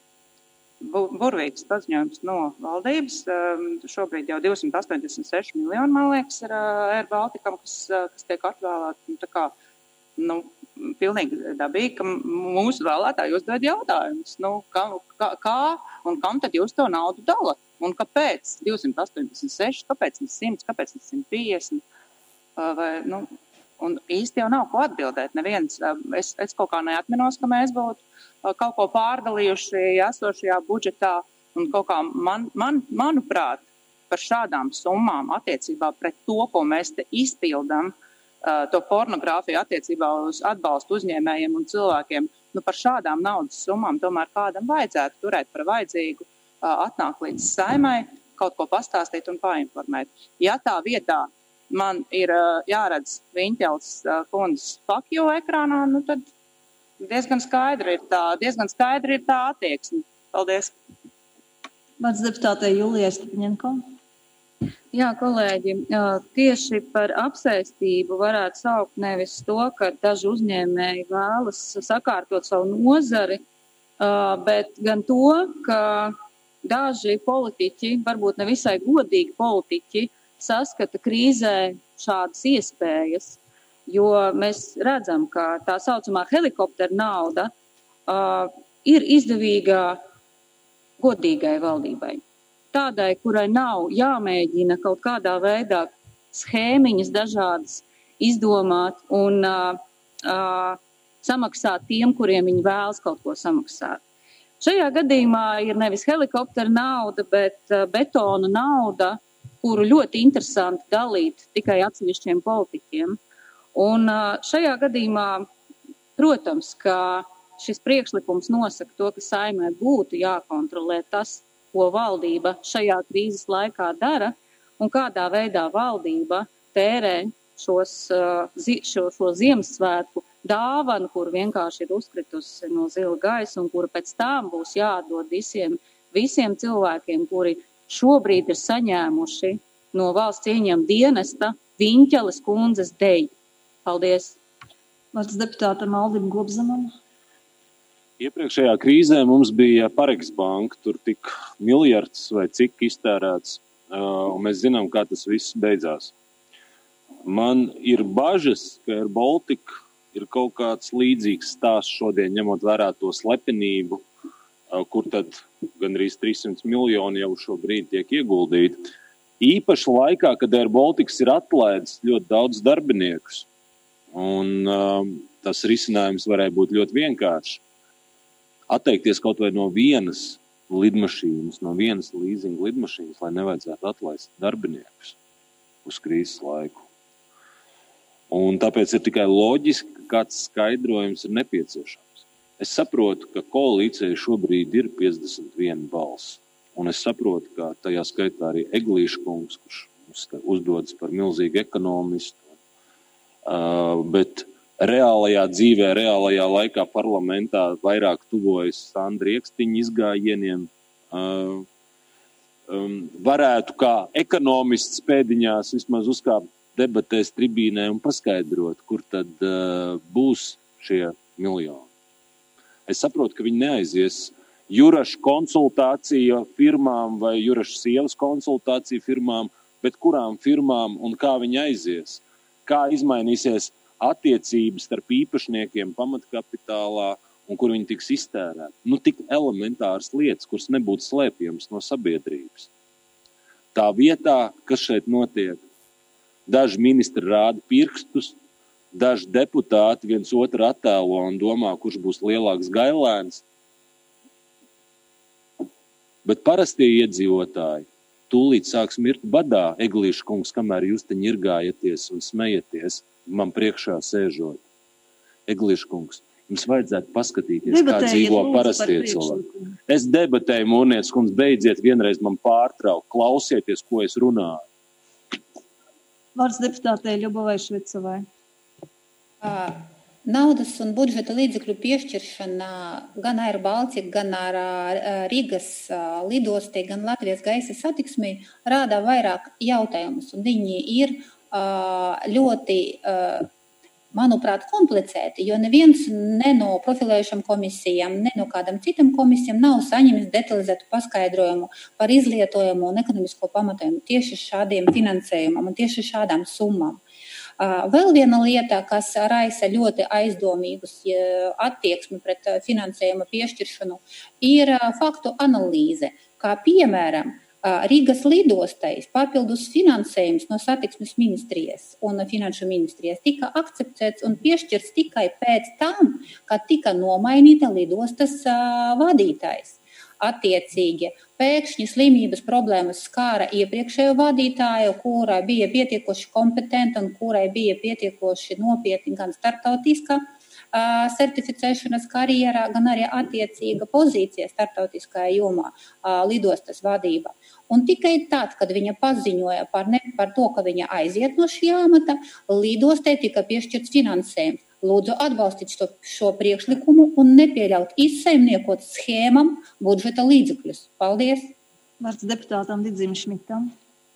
bu, burvīgs paziņojums no valdības, um, šobrīd jau divsimt astoņdesmit seši miljoni, man liekas, ir uh, Air Balticam, kas, uh, kas tiek atvēlēti, nu, tā kā, nu, pilnīgi dabīgi, ka mūsu vēlētāji uzdod jautājumus. Nu, kā, kā, kā un kam tad jūs to naudu dalat? Un kāpēc divsimt astoņdesmit seši, kāpēc ne simt, kāpēc ne simt piecdesmit? Vai, nu, un īsti jau nav ko atbildēt. Neviens, es, es kaut kā neatminos, ka mēs būtu kaut ko pārdalījuši esošajā budžetā. Un kaut kā, man, man, manuprāt, par šādām summām attiecībā pret to, ko mēs te izpildam, to pornogrāfiju attiecībā uz atbalstu uzņēmējiem un cilvēkiem, nu par šādām naudas summām tomēr kādam vajadzētu turēt par vajadzīgu, atnākt līdz saimai, kaut ko pastāstīt un painformēt. Ja tā vietā man ir jāredz Viņķels kundzes fuck you ekrānā, nu tad diezgan skaidri ir tā, diezgan skaidri ir tā attieksme. Paldies. Vārds deputātei Julijai Stepaņenko. Jā, kolēģi, tieši par apsēstību varētu saukt nevis to, ka daži uzņēmēji vēlas sakārtot savu nozari, bet gan to, ka daži politiķi, varbūt nevisai godīgi politiķi, saskata krīzē šādas iespējas, jo mēs redzam, ka tā saucamā helikoptera nauda ir izdevīga godīgai valdībai. Tādai, kurai nav jāmēģina kaut kādā veidā schēmiņas dažādas izdomāt un uh, uh, samaksāt tiem, kuriem viņi vēlas kaut ko samaksāt. Šajā gadījumā ir nevis helikoptera nauda, bet uh, betona nauda, kuru ļoti interesanti dalīt tikai atsevišķiem politiķiem. Un uh, šajā gadījumā, protams, ka šis priekšlikums nosaka to, ka saimē būtu jākontrolē tas, ko valdība šajā krīzes laikā dara un kādā veidā valdība tērē šos, šo, šo Ziemassvētku dāvanu, kur vienkārši ir uzkritusi no zila gaisa un kura pēc tām būs jādod visiem, visiem cilvēkiem, kuri šobrīd ir saņēmuši no valsts ieņem dienesta Viņķeles kundzes deju. Paldies. Vārds deputātam Aldim Gobzemam. Iepriekšējā krīzē mums bija Pareks banka, tur tik miljards vai cik iztērēts, un mēs zinām, kā tas viss beidzās. Man ir bažas, ka Air Baltic ir kaut kāds līdzīgs stāsts šodien, ņemot vērā to slepenību, kur tad gandrīz trīssimti miljoni jau šobrīd tiek ieguldīti. Īpaši laikā, kad Air Baltics ir atlaidis ļoti daudz darbiniekus, un um, tas risinājums varēja būt ļoti vienkāršs. Atteikties kaut vai no vienas lidmašīnas, no vienas līzinga lidmašīnas, lai nevajadzētu atlaist darbiniekus uz krīzes laiku. Un tāpēc ir tikai loģiski, ka kāds skaidrojums ir nepieciešams. Es saprotu, ka koalīcija šobrīd ir piecdesmit viena balss. Un es saprotu, ka tajā skaitā arī Eglīša kungs, kurš uzdodas par milzīgu ekonomistu. Uh, bet reālajā dzīvē, reālajā laikā parlamentā vairāk tuvojas Sandra Iekstiņa izgājieniem. Uh, um, varētu kā ekonomists pēdiņās vismaz uzkāpt debatēs tribīnē un paskaidrot, kur tad uh, būs šie miljoni. Es saprotu, ka viņi neaizies Juraša konsultācija firmām vai Juraša sievas konsultācija firmām, bet kurām firmām un kā viņi aizies? Kā izmainīsies attiecības starp īpašniekiem pamatkapitālā un kur viņi tiks iztērēti? Nu, tik elementāras lietas, kuras nebūtu slēpjams no sabiedrības. Tā vietā, kas šeit notiek, daži ministri rāda pirkstus, daži deputāti viens otru attēlo un domā, kurš būs lielāks gailēns. Bet parastie iedzīvotāji tūlīt sāks mirt badā, Eglīša kungs, kamēr jūs te ņirgājaties un smejaties, man priekšā sēžot. Eglīša kungs, jums vajadzētu paskatīties, Debatējiet, kā dzīvo lūdzu, parastie par cilvēki. Es debatēju, Mūrnieces kungs, beidziet vienreiz man pārtraukt, klausieties, ko es runāju. Vārds deputātei Ļubovai Švicovai. Uh, naudas un budžeta līdzekļu piešķiršana gan Air Baltica, gan ar uh, Rīgas uh, lidostē, gan Latvijas gaisa satiksmei rāda vairāk jautājumus, un viņi ir uh, ļoti, uh, manuprāt, komplicēti, jo neviens ne no profilējušām komisijām, ne no kādam citam komisijām nav saņemis detalizētu paskaidrojumu par izlietojumu un ekonomisko pamatojumu tieši šādiem finansējumam un tieši šādām summām. Vēl viena lieta, kas raisa ļoti aizdomīgus attieksmi pret finansējuma piešķiršanu, ir faktu analīze, kā piemēram Rīgas lidostais papildus finansējums no satiksmes ministrijas un finanšu ministrijas tika akceptēts un piešķirts tikai pēc tam, kad tika nomainīta lidostas vadītājs. Attiecīgi, pēkšņi slimības problēmas skāra iepriekšējo vadītāju, kura bija pietiekoši kompetenta un kurai bija pietiekoši nopietni gan starptautiskā uh, certificēšanas karjerā, gan arī attiecīga pozīcija starptautiskajā jomā uh, lidostas vadība. Un tikai tad, kad viņa paziņoja par, ne, par to, ka viņa aiziet no šī amata, lidostē tika piešķirts finansējums. Lūdzu atbalstīt šo, šo priekšlikumu un nepieļaut izsaimniekot schēmam budžeta līdzekļus. Paldies! Vārds deputātam Didzim Šmitam.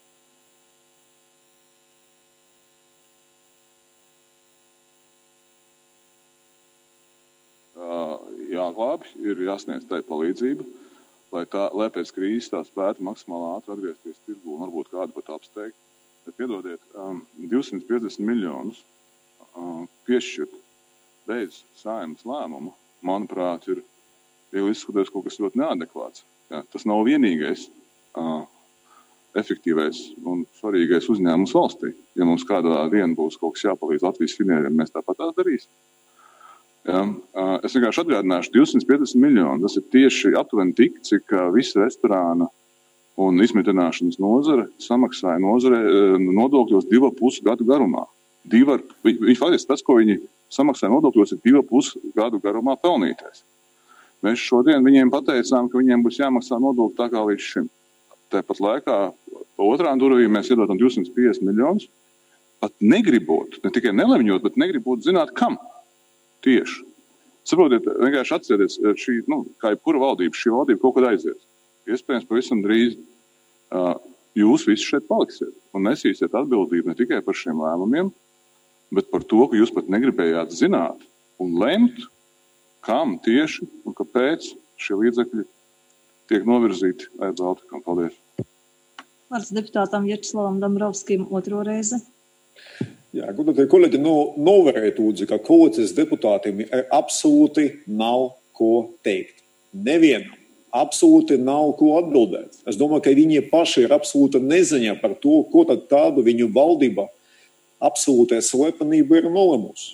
Jāglābj, ir jāsniedz tai palīdzība, lai, tā, lai pēc krīzes tā spētu maksimāli ātri atgriezties tirgu un varbūt kādu pat apsteigt. Bet piedodiet, um, divsimt piecdesmit miljonus piešķirt bez Saeimas lēmuma, manuprāt, ir izskatās kaut kas ļoti neadekvāts. Jā, tas nav vienīgais uh, efektīvais un svarīgais uzņēmums valstī. Ja mums kādā dienā būs kaut kas jāpalīdz Latvijas finieriem, mēs tāpat tā darīsim. Jā, uh, es vienkārši atgādināšu, divsimt piecdesmit miljoni, tas ir tieši aptuveni tik, cik uh, visa restorāna un izmitināšanas nozare samaksāja nozare uh, nodokļos divu pusi gadu garumā. Divar, viņi faktiski tas, ko viņi samaksāja nodokļos, ir divu pusi gadu garumā pelnītais. Mēs šodien viņiem pateicām, ka viņiem būs jāmaksā nodokļi tā kā līdz šim. Tāpat laikā pa otrām durvīm mēs iedotam divsimt piecdesmit miljonus, pat negribot, ne tikai nelemjot, bet negribot zināt, kam tieši. Saprotiet, vienkārši atcerieties, šī, nu, kā jebkura valdība, šī valdība kaut kad aizies. Iespējams, pavisam drīz uh, jūs visi šeit paliksiet un nesīsiet atbildību ne tikai par šiem lēmumiem, bet par to, ka jūs pat negribējāt zināt un lemt, kam tieši un kāpēc šie līdzekļi tiek novirzīti Air Balticam. Paldies. Vārds deputātam Vjačeslavam Dombrovskim otro reizi. Jā, godātie kolēģi, nu, novērtūdzi, ka koalīcijas deputātiem absolūti nav ko teikt. Nevienam absolūti nav ko atbildēt. Es domāju, ka viņi paši ir absolūti neziņā par to, ko tad tādu viņu valdība absolūtā slepenība ir nolemusi.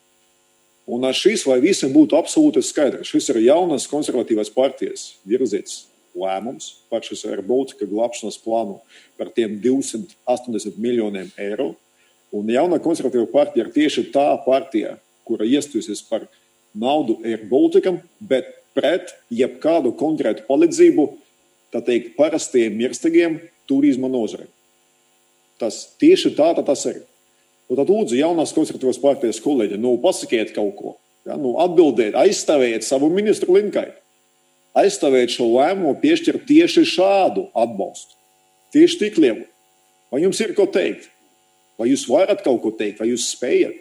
Un šis, lai visiem būtu absolūti skaidrs, šis ir jaunas konservatīvās partijas virzīts lēmums par šis Air Baltica glābšanas plānu par tiem divsimt astoņdesmit miljoniem eiro. Un jauna konservatīva partija ir tieši tā partija, kura iestājusies par naudu Air Balticam, bet pret jebkādu konkrētu palīdzību, tā teikt, parastiem mirstīgiem turisma nozarei. Tas tieši tā tas ir. Nu, tad lūdzu, jaunās konservatīvās partijas kolēģi, nu, pasakiet kaut ko. Ja? Nu, atbildiet, aizstāviet savu ministru Linkaitu. Aizstāviet šo lēmumu, piešķirt tieši šādu atbalstu. Tieši tik lielu. Vai jums ir ko teikt? Vai jūs varat kaut ko teikt? Vai jūs spējat?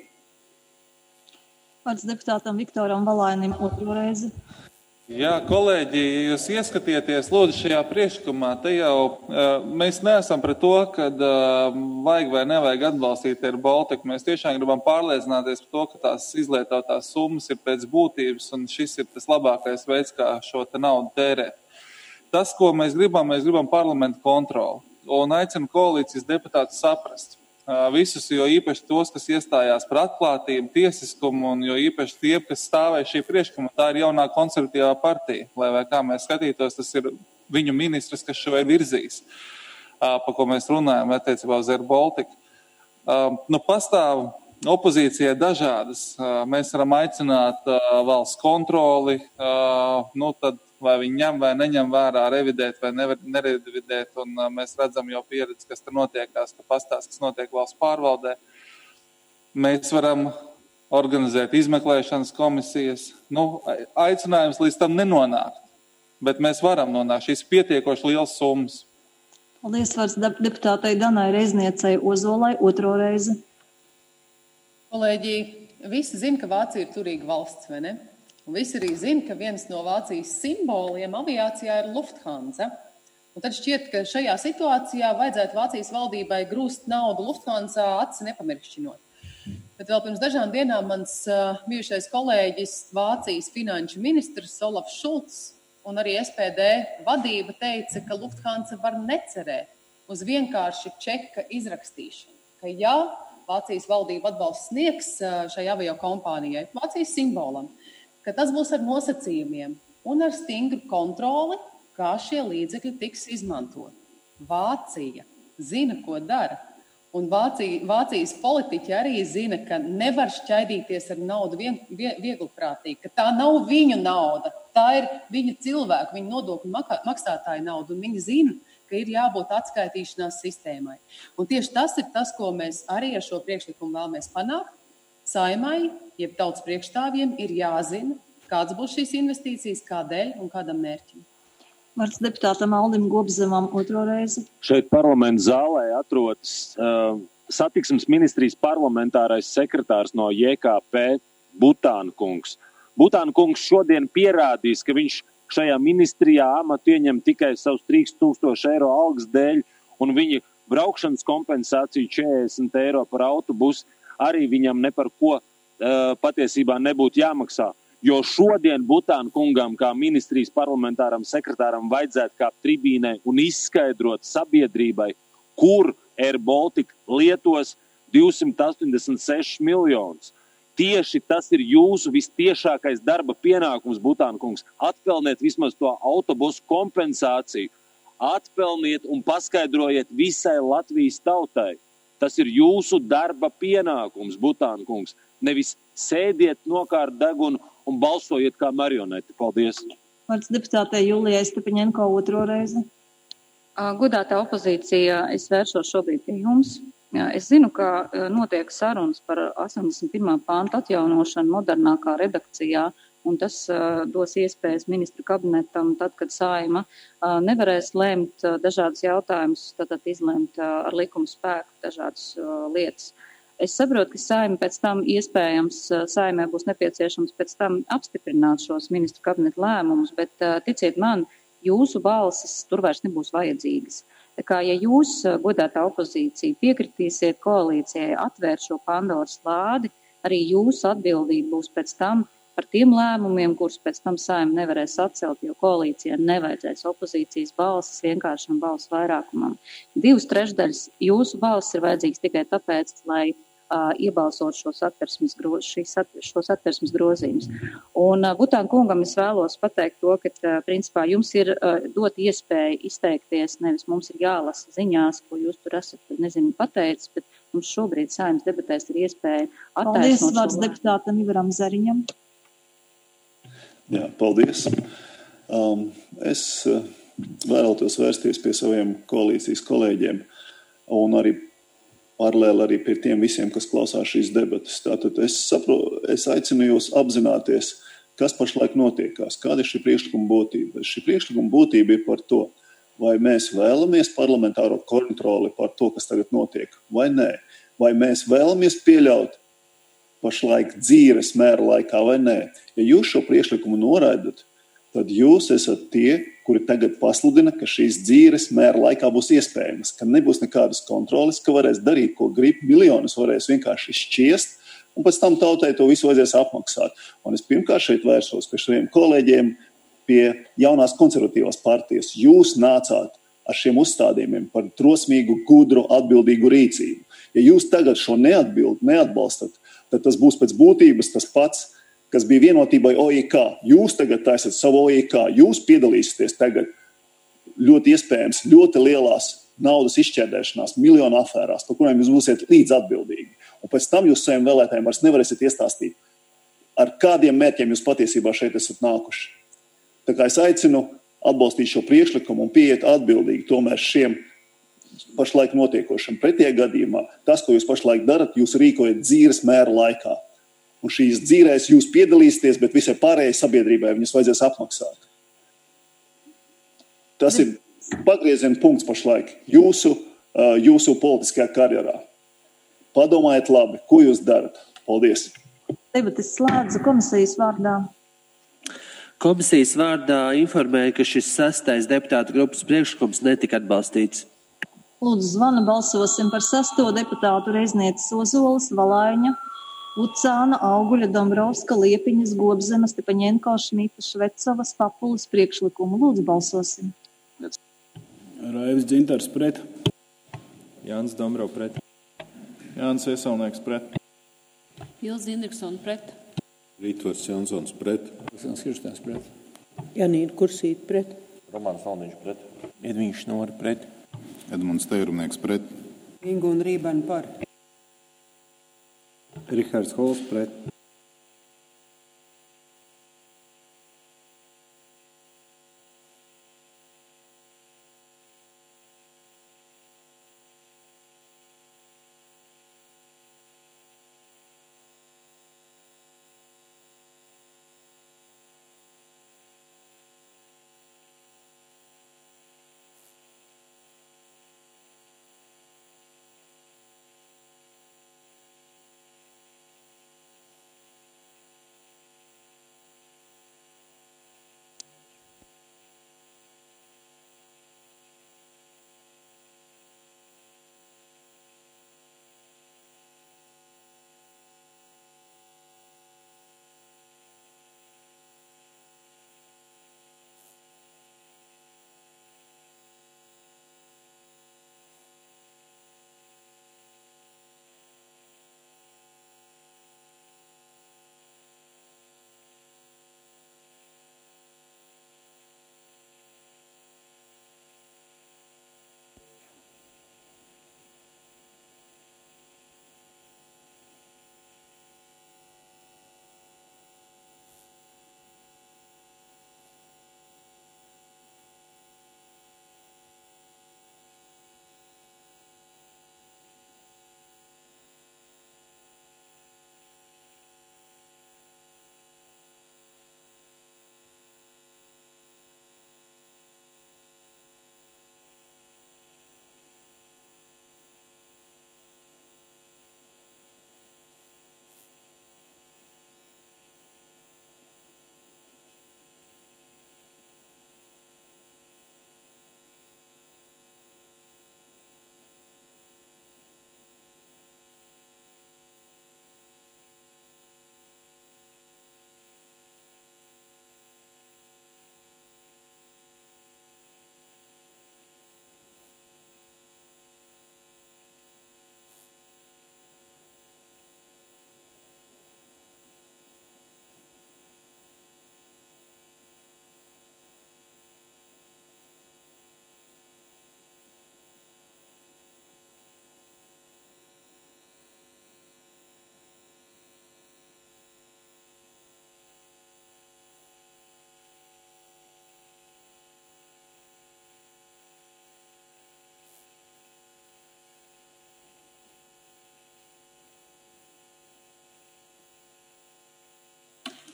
Vārds deputātam Viktoram Valainim otro reizi. Jā, kolēģi, ja jūs ieskatieties, lūdzu, šajā priekšlikumā, te jau uh, mēs neesam pret to, kad uh, vajag vai nevajag atbalstīt Air Baltiku. Mēs tiešām gribam pārliecināties par to, ka tās izlietotās summas ir pēc būtības, un šis ir tas labākais veids, kā šo te naudu tērēt. Tas, ko mēs gribam, mēs gribam parlamentu kontroli, un aicinu koalīcijas deputātus saprast. Visus, jo īpaši tos, kas iestājās par atklātību, tiesiskumu, un jo īpaši tie, kas stāvēja šī priekšlikuma, tā ir jaunā konservatīvā partija, lai vai kā mēs skatītos, tas ir viņu ministrs, kas šo ir virzījis, pa ko mēs runājam attiecībā uz Air Baltiku. Nu, pastāv opozīcijai dažādas. Mēs varam aicināt valsts kontroli, nu tad vai viņi ņem vai neņem vērā, revidēt vai nerevidēt, un mēs redzam jau pieredzi, kas tur notiekās, ka pastāst, kas notiek valsts pārvaldē. Mēs varam organizēt izmeklēšanas komisijas. Nu, aicinājums līdz tam nenonākt, bet mēs varam nonākt. Šīs pietiekoši liels summas. Paldies, vārds deputātei Danai Reizniecei Ozolai otro reizi. Kolēģi, visi zina, ka Vācija ir turīga valsts, vai ne? Un visi arī zina, ka viens no Vācijas simboliem aviācijā ir Lufthansa. Un tad šķiet, ka šajā situācijā vajadzētu Vācijas valdībai grūst naudu Lufthansa aci nepamiršķinot. Bet vēl pirms dažām dienām mans uh, bijušais kolēģis, Vācijas finanšu ministrs Olafs Šulcs un arī S P D vadība teica, ka Lufthansa var necerēt uz vienkārši čeka izrakstīšanu. Ka jā, Vācijas valdība atbalsts sniegs uh, šai avio kompānijai, Vācijas simbolam, ka tas būs ar nosacījumiem un ar stingru kontroli, kā šie līdzekļi tiks izmantot. Vācija zina, ko dara, un Vācija, Vācijas politiķi arī zina, ka nevar šķaidīties ar naudu vien, vie, viegliprātīgi, ka tā nav viņu nauda, tā ir viņu cilvēku, viņu nodokļu maksātāju nauda, un viņi zina, ka ir jābūt atskaitīšanās sistēmai. Un tieši tas ir tas, ko mēs arī ar šo priekšlikumu vēlamies panākt. Saimai, jeb tautas priekšstāvjiem, ir jāzina, kāds būs šīs investīcijas, kādēļ un kādam mērķim. Vārds deputātam Aldim Gobzemam otro reizi. Šeit parlamenta zālē atrodas uh, satiksmes ministrijas parlamentārais sekretārs no J K P Butāna kungs. Butāna kungs šodien pierādīs, ka viņš šajā ministrijā amatu ieņem tikai savus trīs tūkstoši eiro algas dēļ, un viņa braukšanas kompensāciju četrdesmit eiro par autobusu arī viņam ne par ko uh, patiesībā nebūtu jāmaksā. Jo šodien Butāna kungam, kā ministrijas parlamentāram sekretāram, vajadzētu kāpt tribīnē un izskaidrot sabiedrībai, kur Air Baltica lietos divsimt astoņdesmit sešus miljonus. Tieši tas ir jūsu vistiešākais darba pienākums, Butāna kungs. Atpelniet vismaz to autobusu kompensāciju. Atpelniet un paskaidrojiet visai Latvijas tautai. Tas ir jūsu darba pienākums, Butāna kungs. Nevis sēdiet nokārt degunu un balsojiet kā marioneti. Paldies. Vārds deputātei Julijai Stepaņenko otro reizi. Godātā opozīcija, es vēršos šobrīd pie jums. Es zinu, ka notiek sarunas par astoņdesmit pirmā pānta atjaunošanu modernākā redakcijā, un tas uh, dos iespējas ministru kabinetam, tad, kad Saeima uh, nevarēs lēmt uh, dažādas jautājumus, tad izlemt uh, ar likumu spēku dažādas uh, lietas. Es saprotu, ka Saeima pēc tam iespējams, uh, Saeimai būs nepieciešams pēc tam apstiprināt šos ministru kabineta lēmumus, bet uh, ticiet man, jūsu balsis tur vairs nebūs vajadzīgas. Tā kā, ja jūs, uh, godātā opozīcija, piekritīsiet koalīcijai atvērt šo Pandoras lādi, arī jūsu atbildība būs pēc tam par tiem lēmumiem, kurus pēc tam Saeima nevarēs atcelt, jo koalīcijai nevajadzēs opozīcijas balsis vienkāršam balsu vairākumam. Divas trešdaļas jūsu balsis ir vajadzīgs tikai tāpēc, lai uh, iebalsot šos atversmes, gro, šīs at, šos atversmes grozījumus. Un uh, Butāna kungam es vēlos pateikt to, ka uh, principā jums ir uh, dot iespēja izteikties, nevis mums ir jālasa ziņās, ko jūs tur esat, nezinu, pateicis, bet mums šobrīd Saeimas debatēs ir iespēja attaisnot. Paldies, vārds deputātam Ivaram Zariņam. Jā, paldies. Um, es uh, vēlētos vērsties pie saviem koalīcijas kolēģiem un arī paralēli arī pie tiem visiem, kas klausās šīs debatas. Tātad es, saprotu, es aicinu jūs apzināties, kas pašlaik notiekās, kāda ir šī priekšlikuma būtība. Šī priekšlikuma būtība ir par to, vai mēs vēlamies parlamentāro kontroli par to, kas tagad notiek, vai nē. Vai mēs vēlamies pieļaut pašlaik dzīves mēra laikā, vai nē. Ja jūs šo priekšlikumu noraidat, tad jūs esat tie, kuri tagad pasludina, ka šīs dzīves mēra laikā būs iespējamas, ka nebūs nekādas kontroles, ka varēs darīt, ko grib, miljonus varēs vienkārši šķiest, un pēc tam tautai to visu vajadzēs apmaksāt. Un es pirmkārt šeit vērsos pie saviem kolēģiem, pie jaunās konservatīvās partijas. Jūs nācāt ar šiem uzstādījumiem par drosmīgu, gudru, atbildīgu rīcību. Ja jūs tagad šo neatbild, neatbalstat, tad tas būs pēc būtības tas pats, kas bija vienotībai O I K. Jūs tagad taisat savu O I K. Jūs piedalīsieties tagad ļoti iespējams ļoti lielās naudas izšķērdēšanās, miljonu afērās, par kurām jūs būsiet līdz atbildīgi. Un pēc tam jūs saviem vēlētājiem vairs nevarēsiet iestāstīt, ar kādiem mērķiem jūs patiesībā šeit esat nākuši. Tā kā es aicinu atbalstīt šo priekšlikumu un pieiet atbildīgi tomēr šiem pašlaik notiekošiem. Pretie gadījumā tas, ko jūs pašlaik darat, jūs rīkojat dzīves mēra laikā. Un šīs dzīvēs jūs piedalīsieties, bet visai pārējai sabiedrībai viņas vajadzēs apmaksāt. Tas ir pagrieziena punkts pašlaik jūsu, jūsu politiskajā karjerā. Padomājiet labi, ko jūs darat. Paldies. Debates slēdzu komisijas vārdā. Komisijas vārdā informēja, ka šis sastais deputātu grupas priekšlikums netika atbalstīts. Lūdzu, zvana balsosim par sesto deputātu Reiznieces Ozolas, Valaiņa, Ucāna, Auguļa, Dombrovska, Liepiņas, Gobzemes, Stepaņenko, Šmita, Švecovas, Papulas priekšlikumu. Lūdzu, balsosim. Raivs Dzintars pret. Jānis Dombrov pret. Jānis Iesaunieks pret. Ilze Indriksona pret. Rītvars Jansons pret. Aleksandrs Kirsteins pret. Janīna Kursīte pret. Romāns Valdiņš pret. Edviņš Nora pret. Edmunds Teirumnieks pret. Ingūna Rībana par. Rihards Hols pret.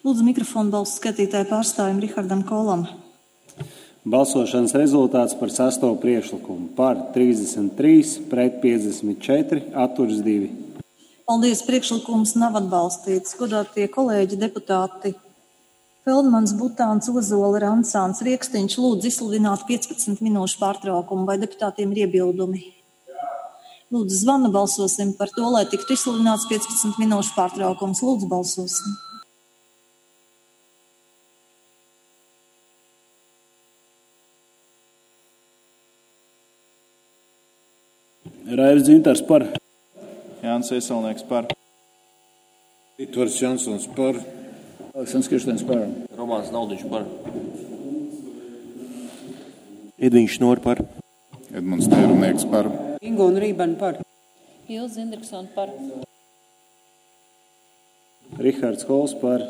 Lūdzu mikrofonu balsu skatītāju pārstāvim Rihardam Kolam. Balsošanas rezultāts par sesto priekšlikumu. Par trīsdesmit trīs, pret piecdesmit četri, atturas divi. Paldies, priekšlikums nav atbalstīts. Godātie kolēģi deputāti Feldmans, Butāns, Ozola, Rancāns, Riekstiņš lūdzu izsludināt piecpadsmit minūšu pārtraukumu. Vai deputātiem ir iebildumi? Lūdzu, zvana balsosim par to, lai tiktu izsludināts piecpadsmit minūšu pārtraukums. Lūdzu, balsosim. Raivis Dzintars par. Jānis Ieselnieks par. Ritvars Jansons par. Aleksandrs Kirsteins par. Romāns Naudiņš par. Edviņš Nor par. Edmunds Teirumnieks par. Inga un Rībana par. Ilze Indriksona par. Rihards Kols par.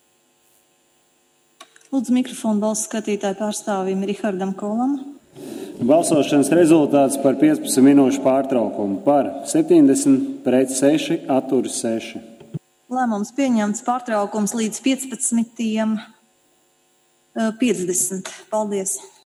Lūdzu mikrofonu balsu skatītāju pārstāvim Rihardam Kolam. Balsošanas rezultāts par piecpadsmit minūšu pārtraukumu. Par septiņdesmit, pret seši, atturas seši. Lēmums pieņemts, pārtraukums līdz piecpadsmit piecdesmit. Paldies!